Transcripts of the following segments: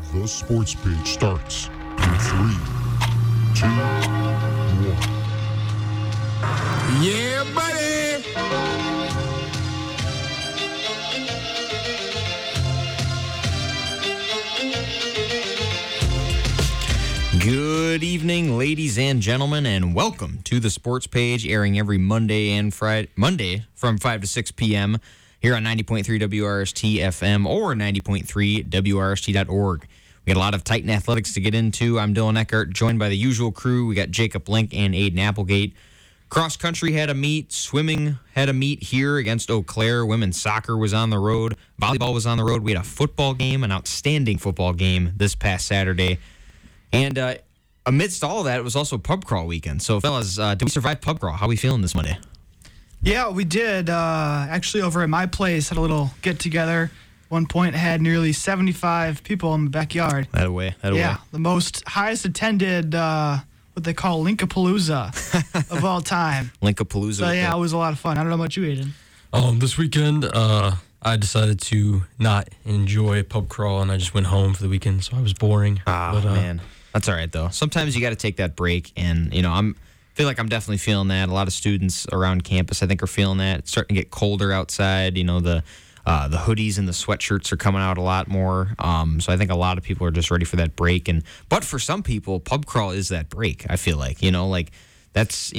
The Sports Page starts in 3, 2, 1. Yeah, buddy! Good evening, ladies and gentlemen, and welcome to the Sports Page, airing every Monday from 5 to 6 p.m. here on 90.3 WRST FM or 90.3 WRST.org. We got a lot of Titan athletics to get into. I'm Dylan Eckert, joined by the usual crew. We got Jacob Link and Aiden Applegate. Cross country had a meet. Swimming had a meet here against Eau Claire. Women's soccer was on the road. Volleyball was on the road. We had a football game, an outstanding football game this past Saturday. And amidst all of that, it was also pub crawl weekend. So, fellas, did we survive pub crawl? How are we feeling this Monday? Yeah, we did. Actually, over at my place, had a little get-together. One point, had nearly 75 people in the backyard. That away. Yeah, the most highest attended, what they call Linkapalooza of all time. Linkapalooza. So, yeah, it was a lot of fun. I don't know about you, Aiden. This weekend, I decided to not enjoy pub crawl, and I just went home for the weekend, so I was boring. Man. That's all right, though. Sometimes you got to take that break, and, I feel like I'm definitely feeling that. A lot of students around campus, I think, are feeling that. It's starting to get colder outside. The hoodies and the sweatshirts are coming out a lot more. So I think a lot of people are just ready for that break. But for some people, pub crawl is that break, I feel like. That's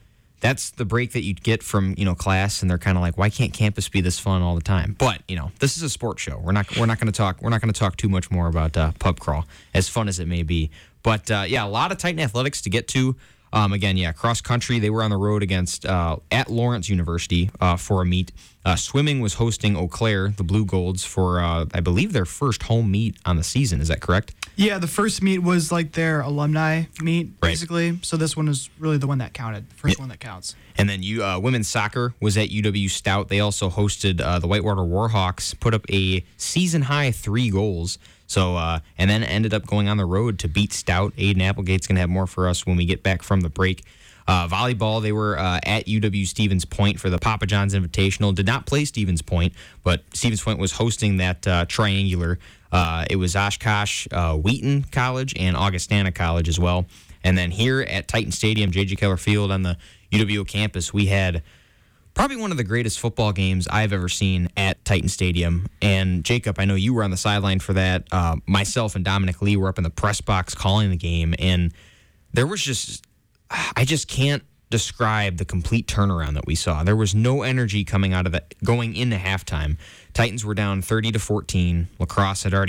the break that you get from, class, and they're kind of like, why can't campus be this fun all the time? But, this is a sports show. We're not going to talk too much more about pub crawl, as fun as it may be. But a lot of Titan athletics to get to. Cross country, they were on the road against at Lawrence University for a meet. Swimming was hosting Eau Claire, the Blue Golds, for I believe their first home meet on the season. Is that correct? Yeah, the first meet was like their alumni meet, basically. Right. So this one is really the one that counted, the first one that counts. And then women's soccer was at UW Stout. They also hosted the Whitewater Warhawks, put up a season-high 3 goals. So, and then ended up going on the road to beat Stout. Aiden Applegate's going to have more for us when we get back from the break. Volleyball, they were at UW Stevens Point for the Papa John's Invitational. Did not play Stevens Point, but Stevens Point was hosting that triangular. It was Oshkosh, Wheaton College, and Augustana College as well. And then here at Titan Stadium, J.J. Keller Field on the UWO campus, we had probably one of the greatest football games I've ever seen at Titan Stadium. And Jacob, I know you were on the sideline for that. Myself and Dominic Lee were up in the press box calling the game. And there was I just can't describe the complete turnaround that we saw. There was no energy coming out of that going into halftime. Titans were down 30-14. Lacrosse had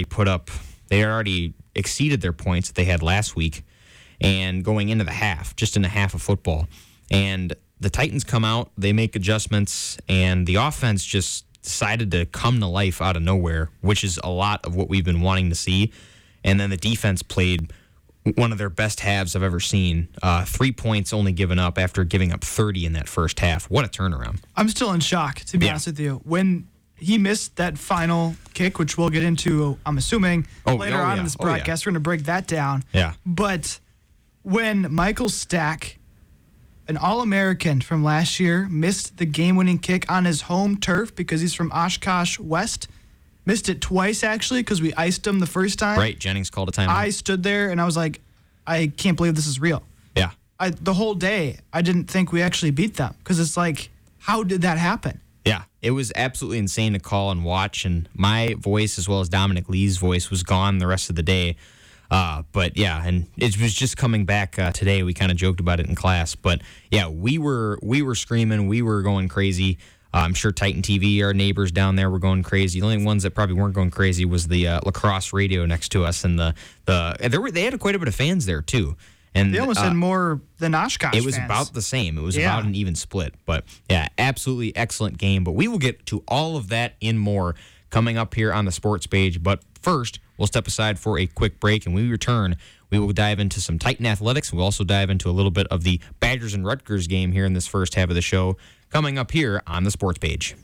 already exceeded their points that they had last week. And going into the half, just in the half of football. And the Titans come out, they make adjustments, and the offense just decided to come to life out of nowhere, which is a lot of what we've been wanting to see. And then the defense played one of their best halves I've ever seen. 3 points only given up after giving up 30 in that first half. What a turnaround. I'm still in shock, to be honest with you. When he missed that final kick, which we'll get into, I'm assuming, later on in this broadcast, we're going to break that down. Yeah. But when Michael Stack, an All-American from last year, missed the game-winning kick on his home turf because he's from Oshkosh West. Missed it twice, actually, because we iced him the first time. Right, Jennings called a timeout. I stood there, and I was like, I can't believe this is real. Yeah. The whole day, I didn't think we actually beat them because it's like, how did that happen? Yeah, it was absolutely insane to call and watch, and my voice as well as Dominic Lee's voice was gone the rest of the day. But yeah, and it was just coming back today. We kind of joked about it in class, but yeah, we were screaming, we were going crazy. I'm sure Titan TV, our neighbors down there, were going crazy. The only ones that probably weren't going crazy was the lacrosse radio next to us, and they had quite a bit of fans there too. And they almost had more than Oshkosh It was fans. about the same. It was about an even split. But yeah, absolutely excellent game. But we will get to all of that and more coming up here on the Sports Page. But first, we'll step aside for a quick break, and when we return, we will dive into some Titan athletics. We'll also dive into a little bit of the Badgers and Rutgers game here in this first half of the show, coming up here on the Sports Page.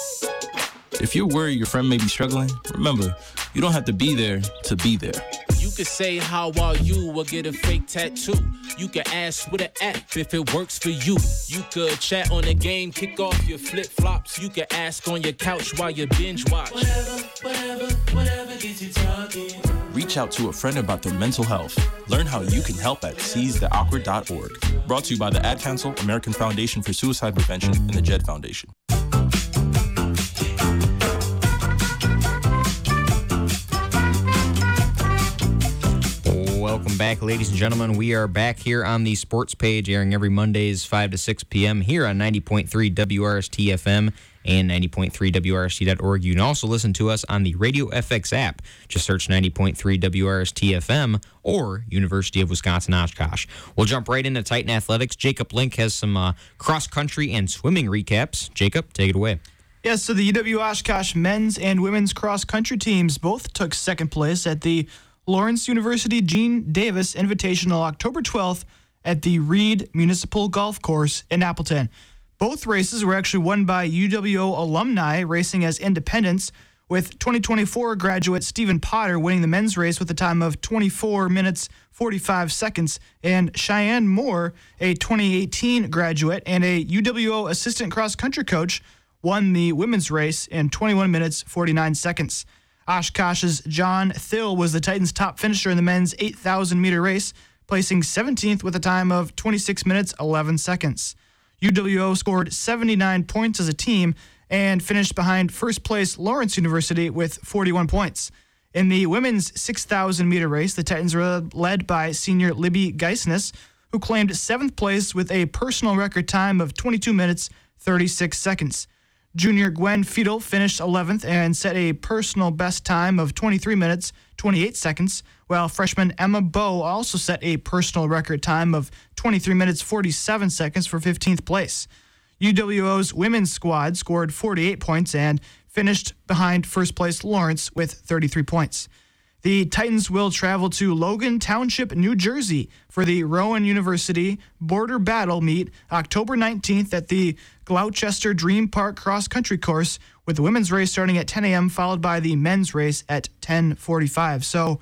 If you're worried your friend may be struggling, remember, you don't have to be there to be there. You could say how are you or get a fake tattoo. You can ask with an app if it works for you. You could chat on the game, kick off your flip-flops. You can ask on your couch while you binge watch. Whatever gets you talking. Reach out to a friend about their mental health. Learn how you can help at seizetheawkward.org. Brought to you by the Ad Council, American Foundation for Suicide Prevention, and the JED Foundation. Welcome back, ladies and gentlemen. We are back here on the sports page, airing every Mondays 5 to 6 p.m. here on 90.3 WRST FM and 90.3 WRST.org. You can also listen to us on the Radio FX app. Just search 90.3 WRST FM or University of Wisconsin Oshkosh. We'll jump right into Titan Athletics. Jacob Link has some cross-country and swimming recaps. Jacob, take it away. Yes, so the UW Oshkosh men's and women's cross-country teams both took second place at the Lawrence University Gene Davis Invitational October 12th at the Reed Municipal Golf Course in Appleton. Both races were actually won by UWO alumni racing as independents, with 2024 graduate Stephen Potter winning the men's race with a time of 24 minutes 45 seconds, and Cheyenne Moore, a 2018 graduate and a UWO assistant cross-country coach, won the women's race in 21 minutes 49 seconds. Oshkosh's John Thill was the Titans' top finisher in the men's 8,000-meter race, placing 17th with a time of 26 minutes 11 seconds. UWO scored 79 points as a team and finished behind first-place Lawrence University with 41 points. In the women's 6,000-meter race, the Titans were led by senior Libby Geisness, who claimed 7th place with a personal record time of 22 minutes 36 seconds. Junior Gwen Fiedel finished 11th and set a personal best time of 23 minutes, 28 seconds, while freshman Emma Bowe also set a personal record time of 23 minutes, 47 seconds for 15th place. UWO's women's squad scored 48 points and finished behind first place Lawrence with 33 points. The Titans will travel to Logan Township, New Jersey for the Rowan University Border Battle meet October 19th at the Gloucester Dream Park Cross Country Course, with the women's race starting at 10 a.m. followed by the men's race at 10:45. So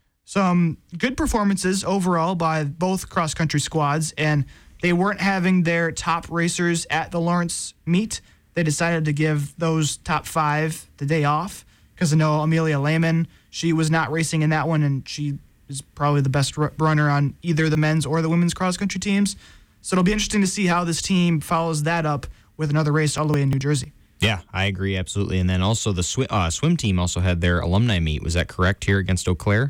some good performances overall by both cross country squads, and they weren't having their top racers at the Lawrence meet. They decided to give those top 5 the day off because I know Amelia Lehman, she was not racing in that one, and she is probably the best runner on either the men's or the women's cross-country teams. So it'll be interesting to see how this team follows that up with another race all the way in New Jersey. Yeah, I agree, absolutely. And then also the swim team also had their alumni meet. Was that correct here against Eau Claire?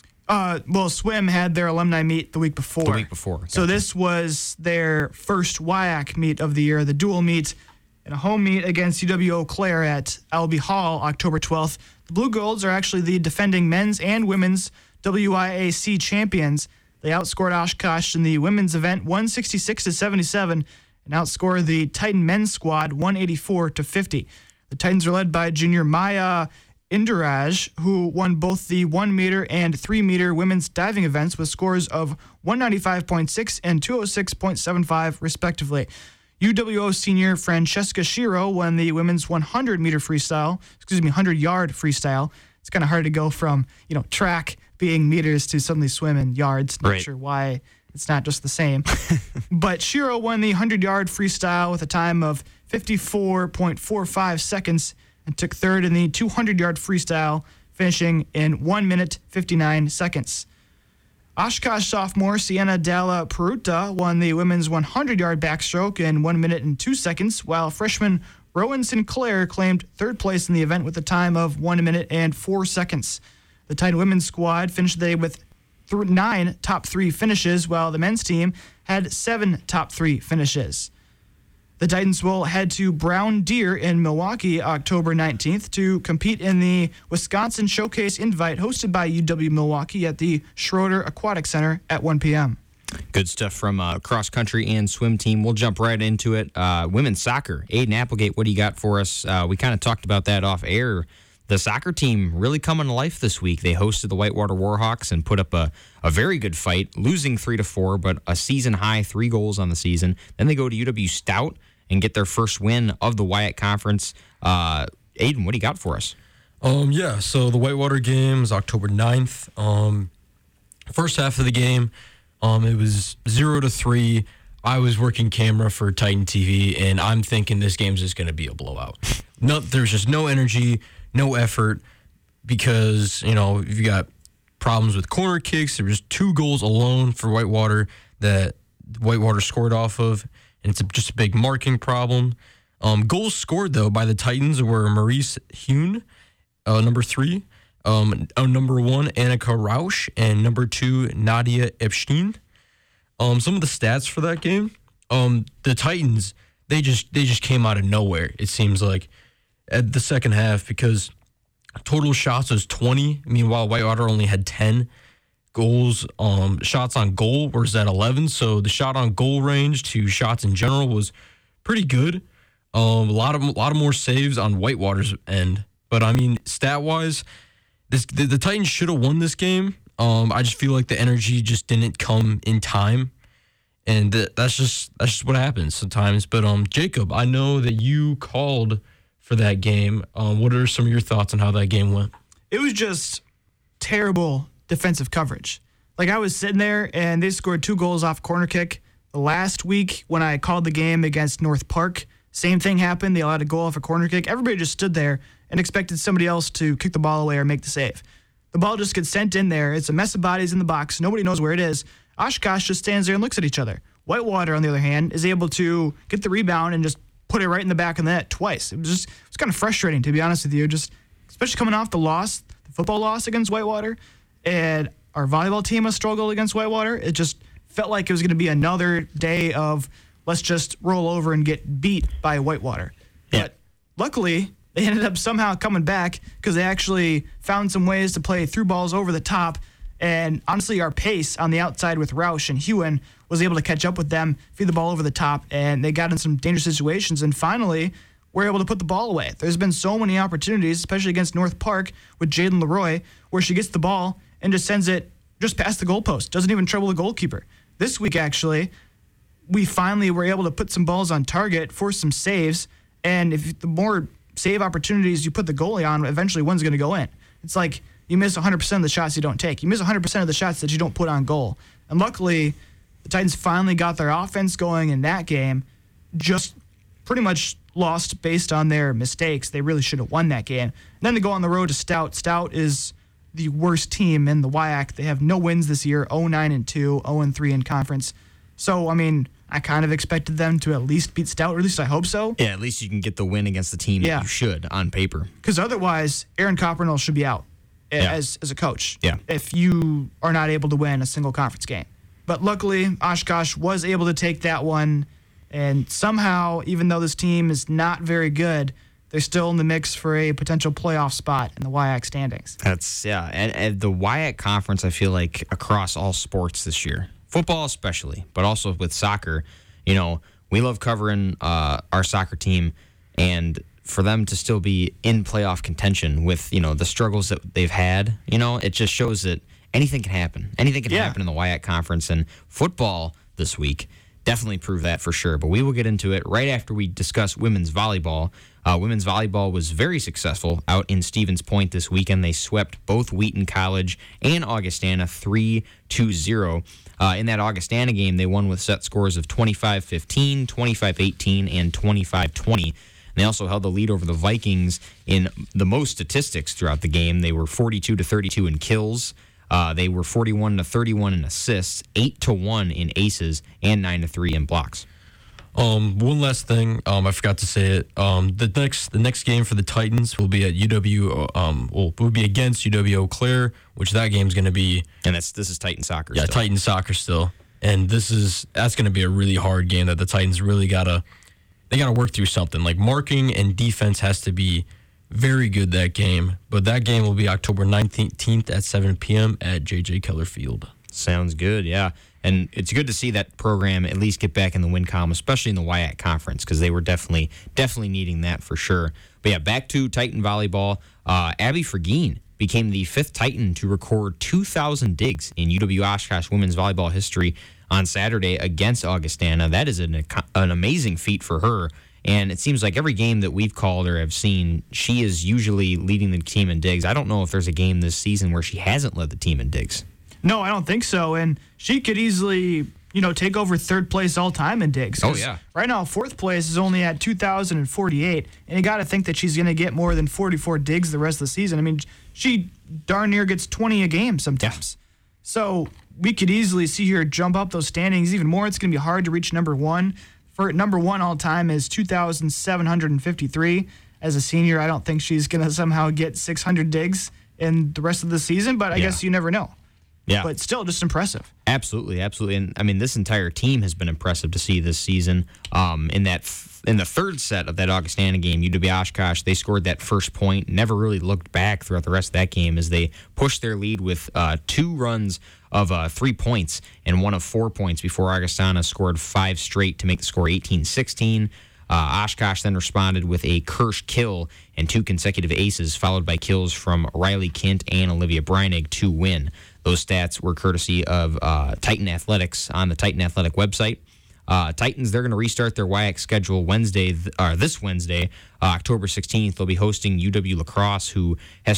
Well, swim had their alumni meet the week before. The week before. Gotcha. So this was their first WIAC meet of the year, the dual meet, and a home meet against UW Eau Claire at Albee Hall, October 12th. The Blue Golds are actually the defending men's and women's WIAC champions. They outscored Oshkosh in the women's event 166-77 and outscored the Titan men's squad 184-50. The Titans are led by junior Maya Indiraj, who won both the 1 meter and 3 meter women's diving events with scores of 195.6 and 206.75 respectively. UWO senior Francesca Shiro won the women's 100 yard freestyle. It's kind of hard to go from, track being meters to suddenly swim in yards. Not sure why it's not just the same. But Shiro won the 100-yard freestyle with a time of 54.45 seconds and took third in the 200-yard freestyle, finishing in 1 minute 59 seconds. Oshkosh sophomore Sienna Dalla Peruta won the women's 100-yard backstroke in 1 minute and 2 seconds, while freshman Rowan Sinclair claimed third place in the event with a time of 1 minute and 4 seconds. The Titan women's squad finished the day with 9 top 3 finishes, while the men's team had 7 top 3 finishes. The Titans will head to Brown Deer in Milwaukee October 19th to compete in the Wisconsin Showcase Invite hosted by UW Milwaukee at the Schroeder Aquatic Center at 1 p.m. Good stuff from cross-country and swim team. We'll jump right into it. Women's soccer. Aiden Applegate, what do you got for us? We kind of talked about that off air. The soccer team really coming to life this week. They hosted the Whitewater Warhawks and put up a very good fight, losing 3-4, but a season-high 3 goals on the season. Then they go to UW Stout and get their first win of the WIAC Conference. Aiden, what do you got for us? So the Whitewater game is October 9th. First half of the game, it was 0-3. I was working camera for Titan TV, and I'm thinking this game's just going to be a blowout. There's just no energy, no effort, because, you got problems with corner kicks. There was 2 goals alone for Whitewater that Whitewater scored off of, and it's just a big marking problem. Goals scored, though, by the Titans were Maurice Hune, number 3, number 1, Annika Rausch, and number 2, Nadia Epstein. Some of the stats for that game, the Titans, they just came out of nowhere, it seems like, at the second half, because total shots was 20. Meanwhile, Whitewater only had 10 goals. Shots on goal was at 11, so the shot on goal range to shots in general was pretty good. A lot of more saves on Whitewater's end, but stat wise, the Titans should have won this game. I just feel like the energy just didn't come in time, and that's just what happens sometimes. But Jacob, I know that you called for that game. What are some of your thoughts on how that game went? It was just terrible defensive coverage. Like, I was sitting there, and they scored 2 goals off corner kick. Last week, when I called the game against North Park, same thing happened. They allowed a goal off a corner kick. Everybody just stood there and expected somebody else to kick the ball away or make the save. The ball just gets sent in there. It's a mess of bodies in the box. Nobody knows where it is. Oshkosh just stands there and looks at each other. Whitewater, on the other hand, is able to get the rebound and just put it right in the back of the net twice. It was kind of frustrating, to be honest with you, just especially coming off the football loss against Whitewater, and our volleyball team has struggled against Whitewater. It just felt like it was going to be another day of let's just roll over and get beat by Whitewater. Yeah. But luckily, they ended up somehow coming back because they actually found some ways to play through balls over the top. And honestly, our pace on the outside with Rausch and Hewen was able to catch up with them, feed the ball over the top, and they got in some dangerous situations. And finally, we're able to put the ball away. There's been so many opportunities, especially against North Park with Jaden Leroy, where she gets the ball and just sends it just past the goalpost. Doesn't even trouble the goalkeeper. This week, actually, we finally were able to put some balls on target, force some saves, and if the more save opportunities you put the goalie on, eventually one's going to go in. It's like you miss 100% of the shots you don't take. You miss 100% of the shots that you don't put on goal. And luckily, the Titans finally got their offense going in that game, just pretty much lost based on their mistakes. They really should have won that game. And then to go on the road to Stout. Stout is the worst team in the WIAC. They have no wins this year, 0-9-2, 0-3 in conference. So, I kind of expected them to at least beat Stout, or at least I hope so. Yeah, at least you can get the win against the team that you should on paper. Because otherwise, Aaron Coppernell should be out as a coach. Yeah. If you are not able to win a single conference game. But luckily, Oshkosh was able to take that one, and somehow, even though this team is not very good, they're still in the mix for a potential playoff spot in the WIAC standings. And the WIAC conference, I feel like, across all sports this year, football especially, but also with soccer, we love covering our soccer team, and for them to still be in playoff contention with, the struggles that they've had, it just shows that anything can happen. Anything can happen in the WIAC conference, and football this week definitely proved that for sure. But we will get into it right after we discuss women's volleyball. Women's volleyball was very successful out in Stevens Point this weekend. They swept both Wheaton College and Augustana 3-0. In that Augustana game, they won with set scores of 25-15, 25-18, and 25-20. They also held the lead over the Vikings in the most statistics throughout the game. They were 42-32 in kills. They were 41-31 in assists, 8-1 in aces, and 9-3 in blocks. One last thing, I forgot to say it. The next game for the Titans will be at will be against UW Eau Claire, which that game's going to be. And this is Titan soccer. Yeah, still. Titan soccer still, and that's going to be a really hard game that the Titans really gotta work through something. Like marking and defense has to be very good that game. But that game will be October 19th at 7 p.m. at J.J. Keller Field. Sounds good, yeah. And it's good to see that program at least get back in the win column, especially in the WIAC conference, because they were definitely needing that for sure. But yeah, back to Titan volleyball. Abby Fergine became the 5th Titan to record 2,000 digs in UW Oshkosh women's volleyball history on Saturday against Augustana. That is an amazing feat for her. And it seems like every game that we've called or have seen, she is usually leading the team in digs. I don't know if there's a game this season where she hasn't led the team in digs. No, I don't think so. And she could easily, take over third place all time in digs. Oh, yeah. Right now, fourth place is only at 2,048. And you got to think that she's going to get more than 44 digs the rest of the season. I mean, she darn near gets 20 a game sometimes. Yeah. So we could easily see her jump up those standings even more. It's going to be hard to reach number one. For number one all time is 2,753. As a senior, I don't think she's going to somehow get 600 digs in the rest of the season, but I guess you never know. Yeah. But still, just impressive. Absolutely. And I mean, this entire team has been impressive to see this season. In the third set of that Augustana game, UW Oshkosh, they scored that first point, never really looked back throughout the rest of that game as they pushed their lead with 2 runs of 3 points and 1 of 4 points before Augustana scored 5 straight to make the score 18-16. Oshkosh then responded with a Kirsch kill and 2 consecutive aces, followed by kills from Riley Kint and Olivia Breinig to win. Those stats were courtesy of Titan Athletics on the Titan Athletic website. Titans, they're going to restart their WIAC schedule this Wednesday, October 16th. They'll be hosting UW La Crosse, who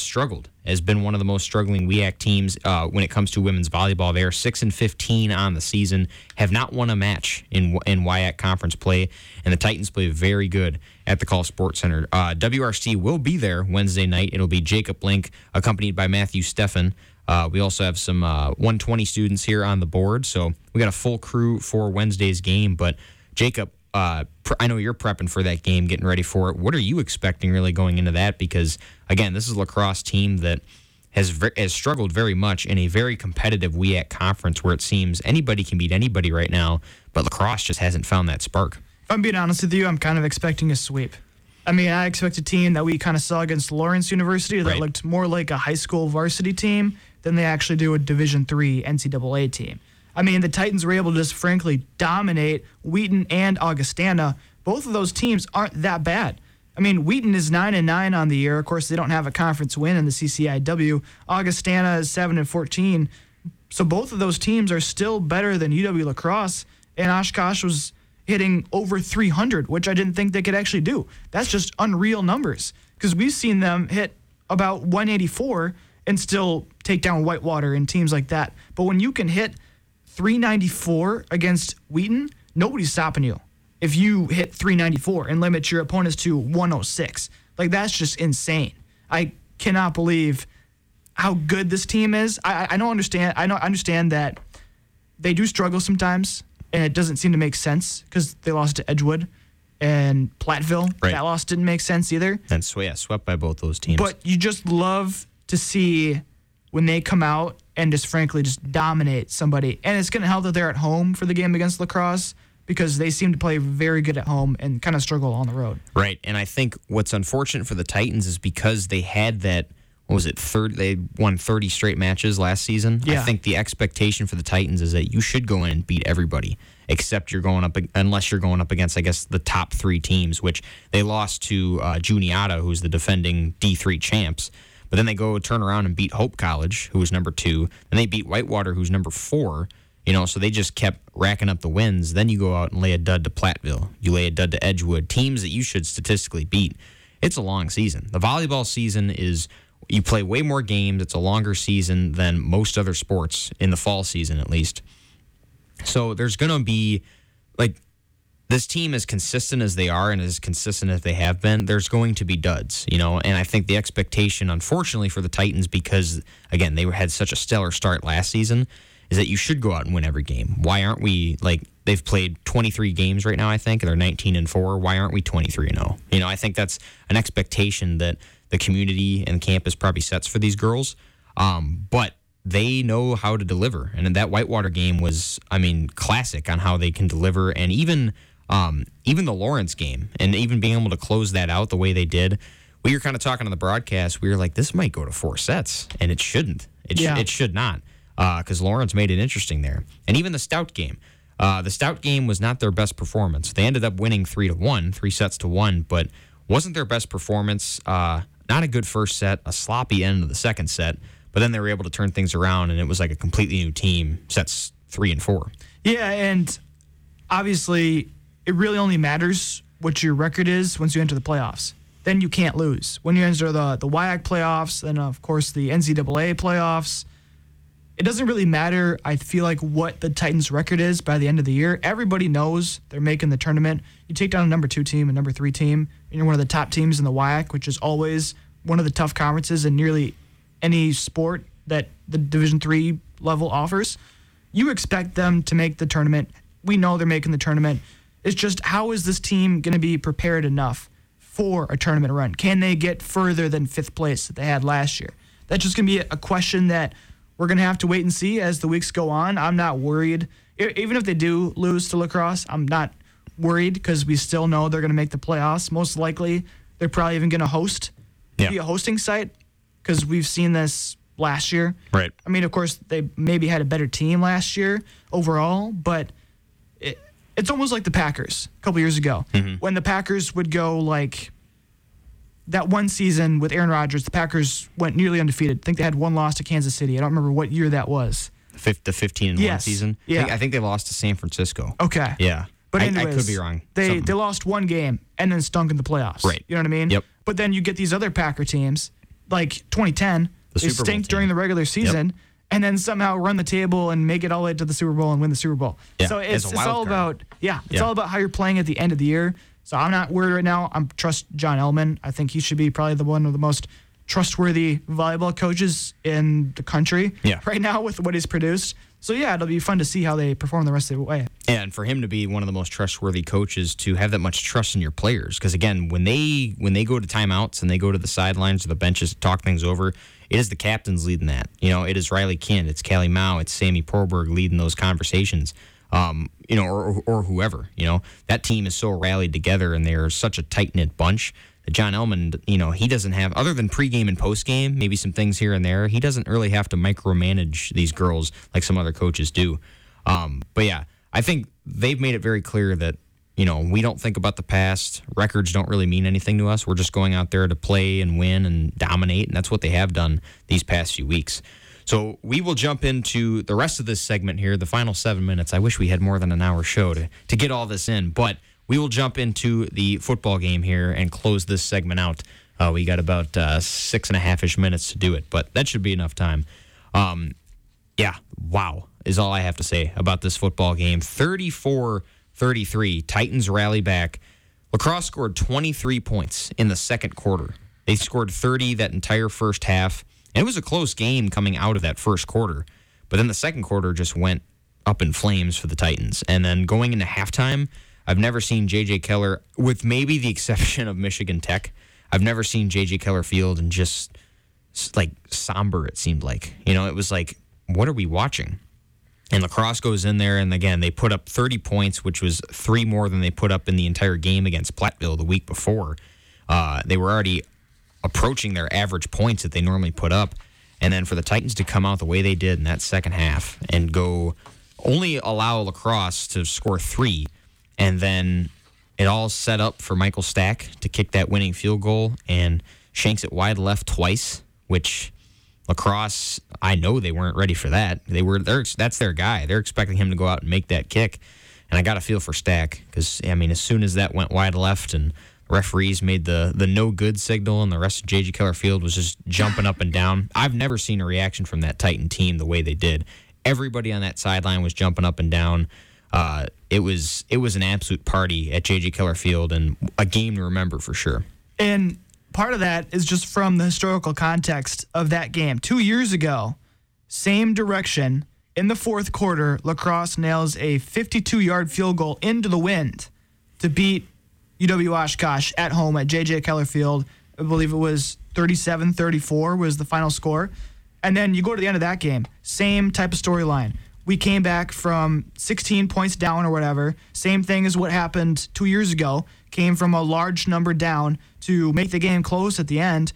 has been one of the most struggling WIAC teams when it comes to women's volleyball. They are 6-15 on the season, have not won a match in WIAC conference play, and the Titans play very good at the Call Sports Center. WRC will be there Wednesday night. It'll be Jacob Link, accompanied by Matthew Steffen. We also have some 120 students here on the board, so we got a full crew for Wednesday's game. But Jacob, I know you're prepping for that game, getting ready for it. What are you expecting really going into that? Because, again, this is a La Crosse team that has struggled very much in a very competitive WIAC conference where it seems anybody can beat anybody right now, but La Crosse just hasn't found that spark. If I'm being honest with you, I'm kind of expecting a sweep. I mean, I expect a team that we kind of saw against Lawrence University that looked more like a high school varsity team than they actually do a Division III NCAA team. I mean, the Titans were able to just frankly dominate Wheaton and Augustana. Both of those teams aren't that bad. I mean, Wheaton is 9-9 on the year. Of course, they don't have a conference win in the CCIW. Augustana is 7-14. So both of those teams are still better than UW La Crosse, and Oshkosh was hitting over 300, which I didn't think they could actually do. That's just unreal numbers because we've seen them hit about 184 and still take down Whitewater and teams like that. But when you can hit 394 against Wheaton, nobody's stopping you. If you hit 394 and limit your opponents to 106, like that's just insane. I cannot believe how good this team is. I understand that they do struggle sometimes, and it doesn't seem to make sense because they lost to Edgewood and Platteville. Right. That loss didn't make sense either. And swept by both those teams. But you just love to see when they come out and just frankly just dominate somebody. And it's going to help that they're at home for the game against La Crosse because they seem to play very good at home and kind of struggle on the road. Right. And I think what's unfortunate for the Titans is because they had that, they won 30 straight matches last season. Yeah. I think the expectation for the Titans is that you should go in and beat everybody except unless you're going up against, I guess, the top 3 teams, which they lost to Juniata, who's the defending D3 champs. But then they go turn around and beat Hope College, who was number 2. Then they beat Whitewater, who's number 4. So they just kept racking up the wins. Then you go out and lay a dud to Platteville. You lay a dud to Edgewood, teams that you should statistically beat. It's a long season. The volleyball season is, you play way more games. It's a longer season than most other sports, in the fall season at least. So there's going to be, this team, as consistent as they are and as consistent as they have been, there's going to be duds, and I think the expectation, unfortunately, for the Titans, because, again, they had such a stellar start last season, is that you should go out and win every game. Why aren't we, they've played 23 games right now, I think, and they're 19-4. Why aren't we 23-0? I think that's an expectation that the community and campus probably sets for these girls, but they know how to deliver. And that Whitewater game was, classic on how they can deliver, and even the Lawrence game, and even being able to close that out the way they did. We were kind of talking on the broadcast. We were like, this might go to 4 sets, and it shouldn't. It should not, because Lawrence made it interesting there. And even the Stout game. The Stout game was not their best performance. They ended up winning 3-1, 3 sets to 1, but wasn't their best performance. Not a good first set, a sloppy end of the second set, but then they were able to turn things around, and it was like a completely new team, sets 3 and 4. Yeah, and obviously it really only matters what your record is once you enter the playoffs. Then you can't lose. When you enter the WIAC playoffs, and of course the NCAA playoffs, it doesn't really matter, I feel like, what the Titans' record is by the end of the year. Everybody knows they're making the tournament. You take down a number 2 team, a number 3 team, and you're one of the top teams in the WIAC, which is always one of the tough conferences in nearly any sport that the Division III level offers. You expect them to make the tournament. We know they're making the tournament. It's just, how is this team going to be prepared enough for a tournament run? Can they get further than 5th place that they had last year? That's just going to be a question that we're going to have to wait and see as the weeks go on. I'm not worried. Even if they do lose to La Crosse, I'm not worried because we still know they're going to make the playoffs. Most likely, they're probably even going to be a hosting site because we've seen this last year. Right. I mean, of course, they maybe had a better team last year overall, but it's almost like the Packers a couple years ago. Mm-hmm. When the Packers would go like that one season with Aaron Rodgers, the Packers went nearly undefeated. I think they had one loss to Kansas City. I don't remember what year that was. The 15-1 season? Yeah. I think they lost to San Francisco. Okay. Yeah. But I anyways, could be wrong. They lost one game and then stunk in the playoffs. Right. You know what I mean? Yep. But then you get these other Packer teams, like 2010, The they Super Bowl stink team. during the regular season and then somehow run the table and make it all the way to the Super Bowl and win the Super Bowl. Yeah, So as it's a wild all card. about all about how you're playing at the end of the year. So I'm not worried right now. I trust John Elman. I think he should be probably one of the most trustworthy volleyball coaches in the country right now with what he's produced. So, yeah, it'll be fun to see how they perform the rest of the way. And for him to be one of the most trustworthy coaches, to have that much trust in your players. Because, again, when they go to timeouts and they go to the sidelines or the benches to talk things over, it is the captains leading that. You know, it is Riley Kent, it's Callie Mao, it's Sammy Porberg leading those conversations. You know, or whoever. You know, that team is so rallied together and they're such a tight-knit bunch that John Elman, you know, he doesn't have, other than pregame and postgame, maybe some things here and there, he doesn't really have to micromanage these girls like some other coaches do. But yeah, I think they've made it very clear that, you know, we don't think about the past. Records don't really mean anything to us. We're just going out there to play and win and dominate, and that's what they have done these past few weeks. So we will jump into the rest of this segment here, the final 7 minutes. I wish we had more than an hour show to get all this in, but we will jump into the football game here and close this segment out. We got about 6.5-ish minutes to do it, but that should be enough time. Yeah, wow, is all I have to say about this football game. 34-33, Titans rally back. La Crosse scored 23 points in the second quarter. They scored 30 that entire first half. And it was a close game coming out of that first quarter. But then the second quarter just went up in flames for the Titans. And then going into halftime, I've never seen J.J. Keller, with maybe the exception of Michigan Tech, I've never seen J.J. Keller Field and just like somber, it seemed like. You know, it was like, what are we watching? And La Crosse goes in there, and again, they put up 30 points, which was 3 more than they put up in the entire game against Platteville the week before. They were already approaching their average points that they normally put up. And then for the Titans to come out the way they did in that second half and go only allow La Crosse to score 3, and then it all set up for Michael Stack to kick that winning field goal and shanks it wide left twice, which La Crosse, I know they weren't ready for that. That's their guy. They're expecting him to go out and make that kick. And I got a feel for Stack because, I mean, as soon as that went wide left and referees made the no good signal and the rest of J.J. Keller Field was just jumping up and down. I've never seen a reaction from that Titan team the way they did. Everybody on that sideline was jumping up and down. It was an absolute party at J.J. Keller Field and a game to remember for sure. And part of that is just from the historical context of that game. 2 years ago, same direction, in the fourth quarter, La Crosse nails a 52-yard field goal into the wind to beat UW Oshkosh at home at J.J. Keller Field. I believe it was 37-34 was the final score. And then you go to the end of that game, same type of storyline. We came back from 16 points down or whatever. Same thing as what happened 2 years ago. Came from a large number down to make the game close at the end.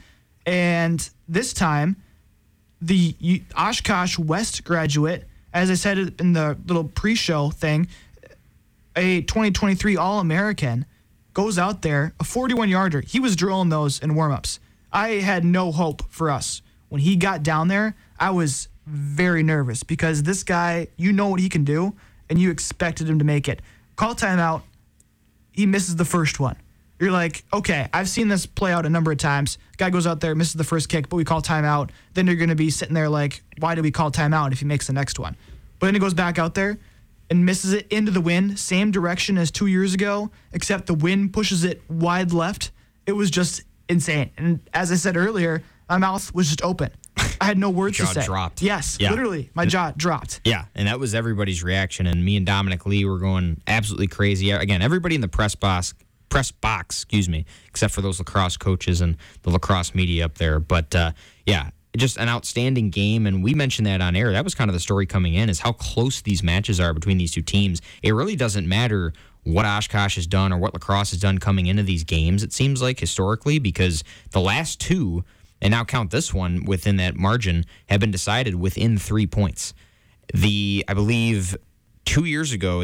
And this time, the Oshkosh West graduate, as I said in the little pre-show thing, a 2023 All-American, goes out there, a 41-yarder. He was drilling those in warm-ups. I had no hope for us. When he got down there, I was very nervous because this guy, you know what he can do, and you expected him to make it. Call timeout. He misses the first one. You're like, okay, I've seen this play out a number of times. Guy goes out there, misses the first kick, but we call timeout. Then you're going to be sitting there like, why did we call timeout if he makes the next one? But then he goes back out there and misses it into the wind, same direction as 2 years ago, except the wind pushes it wide left. It was just insane. And as I said earlier, my mouth was just open. I had no words to say. Jaw dropped. Yes, Yeah. literally, my jaw dropped. Yeah, and that was everybody's reaction. And me and Dominic Lee were going absolutely crazy. Again, everybody in the press box, except for those lacrosse coaches and the lacrosse media up there. But yeah, just an outstanding game. And we mentioned that on air. That was kind of the story coming in, is how close these matches are between these two teams. It really doesn't matter what Oshkosh has done or what lacrosse has done coming into these games, it seems like, historically, because the last two, and now count this one within that margin, have been decided within 3 points. I believe 2 years ago,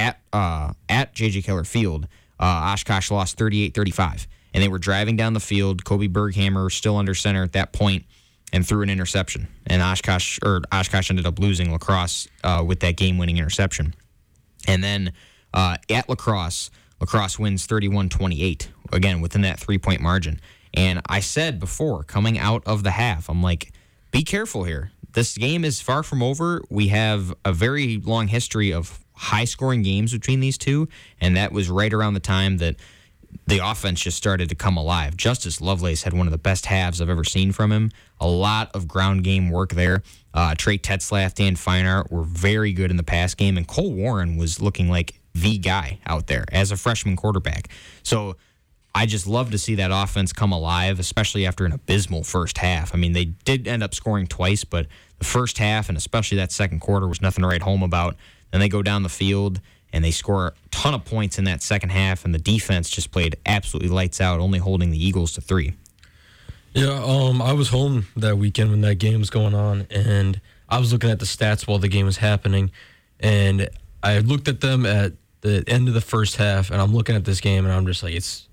at J.J. Keller Field, Oshkosh lost 38-35, and they were driving down the field. Kobe Berghammer still under center at that point and threw an interception, and Oshkosh ended up losing lacrosse with that game-winning interception. And then at lacrosse wins 31-28, again within that 3-point margin. And I said before, coming out of the half, I'm like, be careful here. This game is far from over. We have a very long history of high-scoring games between these two, and that was right around the time that the offense just started to come alive. Justice Lovelace had one of the best halves I've ever seen from him. A lot of ground game work there. Trey Tetzlaff, Dan Feinart were very good in the pass game, and Cole Warren was looking like the guy out there as a freshman quarterback. So I just love to see that offense come alive, especially after an abysmal first half. I mean, they did end up scoring twice, but the first half, and especially that second quarter, was nothing to write home about. Then they go down the field, and they score a ton of points in that second half, and the defense just played absolutely lights out, only holding the Eagles to 3. Yeah, I was home that weekend when that game was going on, and I was looking at the stats while the game was happening, and I looked at them at the end of the first half, and I'm looking at this game, and I'm just like, it's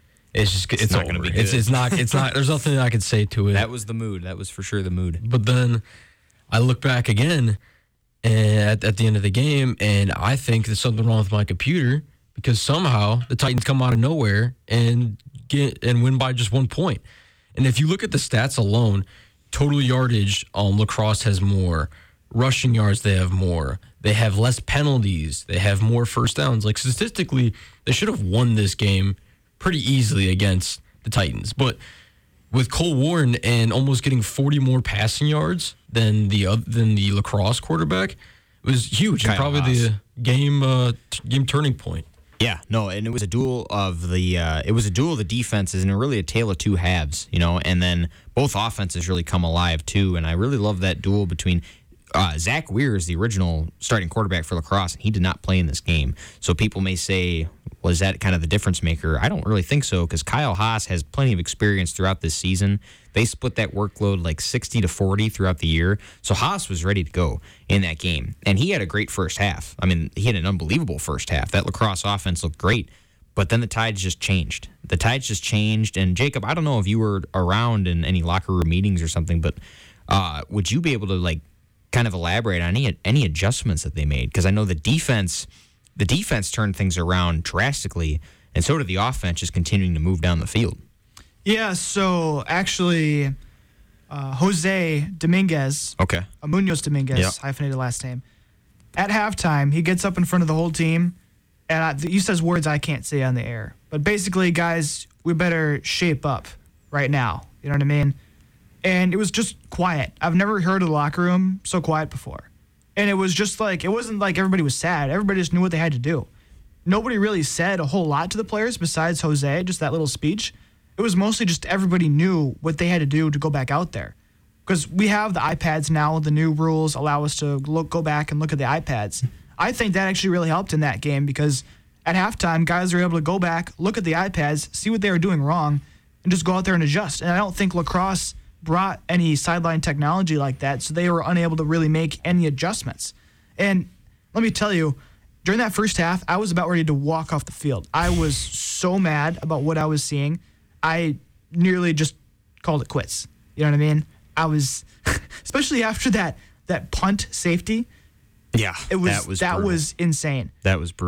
not going to be good. It's not. There's nothing I could say to it. That was the mood. That was for sure the mood. But then I look back again at the end of the game, and I think there's something wrong with my computer, because somehow the Titans come out of nowhere and win by just 1 point. And if you look at the stats alone, total yardage, lacrosse has more. Rushing yards, they have more. They have less penalties. They have more first downs. Like, statistically, they should have won this game pretty easily against the Titans. But with Cole Warren and almost getting 40 more passing yards than the lacrosse quarterback, it was huge, and probably the game turning point. Yeah, no, and it was a duel of the defenses, and really a tale of two halves, and then both offenses really come alive too. And I really love that duel between Zach Weir is the original starting quarterback for lacrosse, and he did not play in this game. So people may say, was that kind of the difference maker? I don't really think so, because Kyle Haas has plenty of experience throughout this season. They split that workload like 60-40 throughout the year. So Haas was ready to go in that game, and he had a great first half. I mean, he had an unbelievable first half. That lacrosse offense looked great, but then the tides just changed. And Jacob, I don't know if you were around in any locker room meetings or something, but would you be able to kind of elaborate on any adjustments that they made? Because I know the defense turned things around drastically, and so did the offense, just continuing to move down the field. Yeah, so actually, Jose Dominguez, Munoz Dominguez, hyphenated last name, at halftime, he gets up in front of the whole team, and he says words I can't say on the air. But basically, guys, we better shape up right now. You know what I mean? And it was just quiet. I've never heard a locker room so quiet before. And it was just it wasn't like everybody was sad. Everybody just knew what they had to do. Nobody really said a whole lot to the players besides Jose, just that little speech. It was mostly just everybody knew what they had to do to go back out there. Because we have the iPads now. The new rules allow us to go back and look at the iPads. I think that actually really helped in that game, because at halftime, guys were able to go back, look at the iPads, see what they were doing wrong, and just go out there and adjust. And I don't think lacrosse brought any sideline technology like that, so they were unable to really make any adjustments. And let me tell you, during that first half, I was about ready to walk off the field. I was so mad about what I was seeing. I nearly just called it quits. You know what I mean? I was, especially after that punt safety. Yeah, that was insane. That was brutal.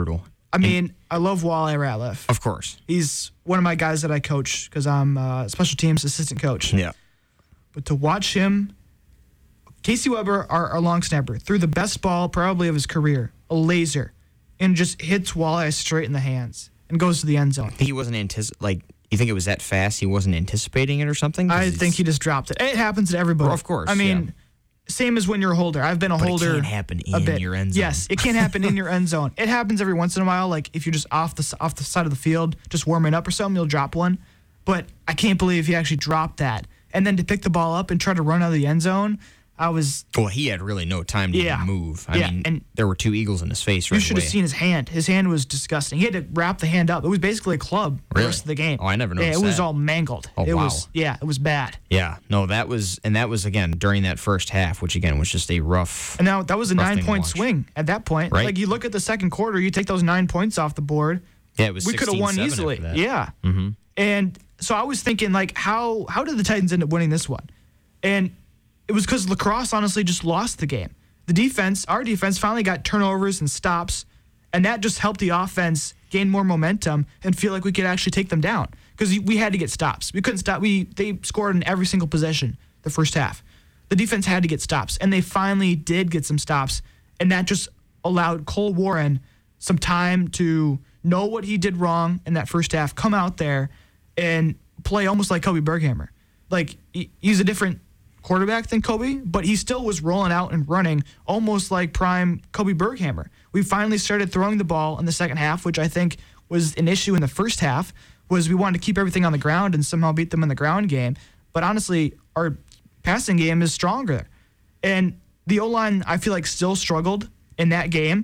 I mean, I love Walleye Ratliff. Of course. He's one of my guys that I coach because I'm a special teams assistant coach. Yeah. But to watch him, Casey Weber, our long snapper, threw the best ball probably of his career, a laser, and just hits Walleye straight in the hands and goes to the end zone. He wasn't you think it was that fast? He wasn't anticipating it or something? I think he just dropped it. It happens to everybody. Well, of course, I mean, same as when you're a holder. I've been a holder. It can't happen in your end zone. Yes, it can happen in your end zone. It happens every once in a while. Like if you're just off the side of the field, just warming up or something, you'll drop one. But I can't believe he actually dropped that. And then to pick the ball up and try to run out of the end zone, Well, he had really no time to even move. I mean, and there were two eagles in his face right away. You should have seen his hand. His hand was disgusting. He had to wrap the hand up. It was basically a club the rest of the game. Oh, I never noticed it was that. all mangled. Oh, wow. It was bad. Yeah. No, that was again during that first half, which again was just a rough. And now that was a rough thing to 9-point watch. swing at that point. Right. Like you look at the second quarter, you take those 9 points off the board. Yeah, it was. We could have won 16-7 easily. after that. Yeah. Mm-hmm. And so I was thinking, like, how did the Titans end up winning this one? And it was because Lacrosse honestly just lost the game. Our defense finally got turnovers and stops, and that just helped the offense gain more momentum and feel like we could actually take them down because we had to get stops. We couldn't stop. They scored in every single possession the first half. The defense had to get stops, and they finally did get some stops, and that just allowed Cole Warren some time to know what he did wrong in that first half, come out there and play almost like Kobe Berghammer. Like, he's a different quarterback than Kobe, but he still was rolling out and running almost like prime Kobe Berghammer. We finally started throwing the ball in the second half, which I think was an issue in the first half, was we wanted to keep everything on the ground and somehow beat them in the ground game. But honestly, our passing game is stronger. And the O-line, I feel like, still struggled in that game.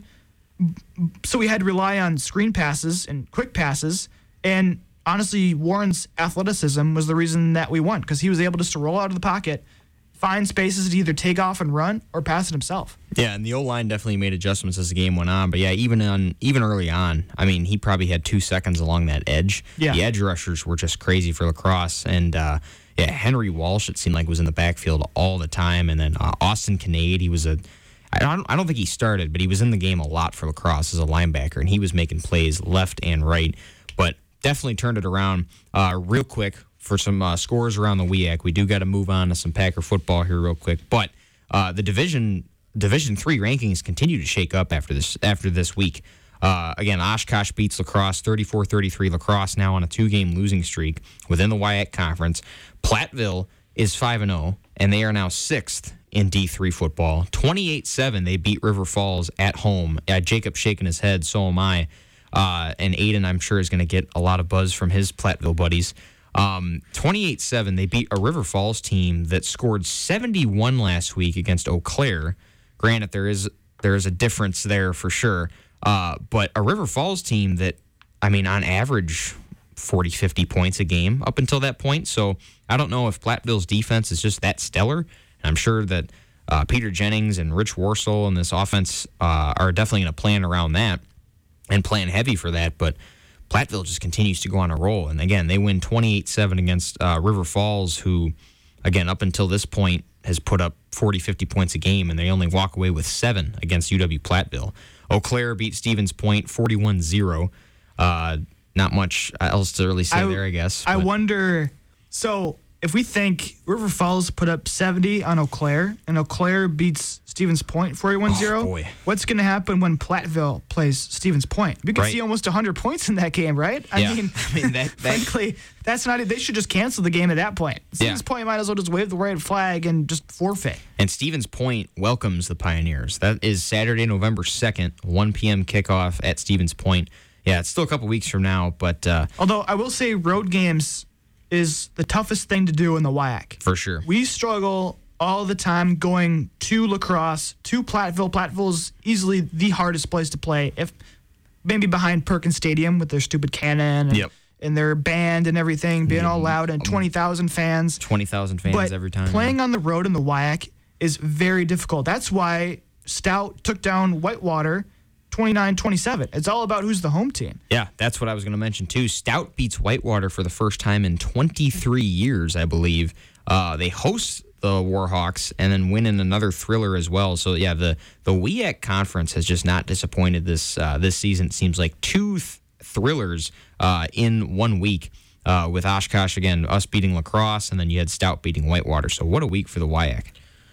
So we had to rely on screen passes and quick passes. And honestly, Warren's athleticism was the reason that we won because he was able just to roll out of the pocket, find spaces to either take off and run or pass it himself. Yeah, and the O-line definitely made adjustments as the game went on. But yeah, even early on, I mean, he probably had 2 seconds along that edge. Yeah. The edge rushers were just crazy for Lacrosse. And Henry Walsh, it seemed like, was in the backfield all the time. And then Austin Kinnaid, he was I don't think he started, but he was in the game a lot for Lacrosse as a linebacker, and he was making plays left and right. But definitely turned it around real quick for some scores around the WEAC. We do got to move on to some Packer football here real quick. But the Division 3 rankings continue to shake up after this week. Again, Oshkosh beats Lacrosse 34-33. Lacrosse now on a 2-game losing streak within the WIAC conference. Platteville is 5-0, and they are now 6th in D3 football. 28-7, they beat River Falls at home. Jacob's shaking his head, so am I. And Aiden, I'm sure, is going to get a lot of buzz from his Platteville buddies. 28-7, they beat a River Falls team that scored 71 last week against Eau Claire. Granted, there is a difference there for sure. But a River Falls team that, I mean, on average, 40, 50 points a game up until that point. So I don't know if Platteville's defense is just that stellar. I'm sure that Peter Jennings and Rich Warsaw and this offense are definitely going to plan around that and plan heavy for that. But Platteville just continues to go on a roll. And again, they win 28-7 against River Falls, who, again, up until this point has put up 40, 50 points a game, and they only walk away with 7 against UW Platteville. Eau Claire beat Stevens Point 41-0. Not much else to really say there, I guess. I wonder, so if we think River Falls put up 70 on Eau Claire, and Eau Claire beats Stevens Point 41-0, what's going to happen when Platteville plays Stevens Point? We could see almost 100 points in that game, right? I mean, frankly, that's not it. They should just cancel the game at that point. Stevens Point might as well just wave the red flag and just forfeit. And Stevens Point welcomes the Pioneers. That is Saturday, November 2nd, 1 p.m. kickoff at Stevens Point. Yeah, it's still a couple weeks from now, but although I will say road games is the toughest thing to do in the WIAC. For sure. We struggle all the time going to Lacrosse, to Platteville. Platteville is easily the hardest place to play, if maybe behind Perkins Stadium with their stupid cannon and their band and everything being all loud and 20,000 fans. 20,000 fans every time. Playing on the road in the WIAC is very difficult. That's why Stout took down Whitewater 29-27. It's all about who's the home team. Yeah, that's what I was going to mention, too. Stout beats Whitewater for the first time in 23 years, I believe. They host the Warhawks and then winning another thriller as well. So yeah, the WEAC conference has just not disappointed this season. It seems like two thrillers in 1 week. With Oshkosh, again, us beating La Crosse, and then you had Stout beating Whitewater. So what a week for the WIAC.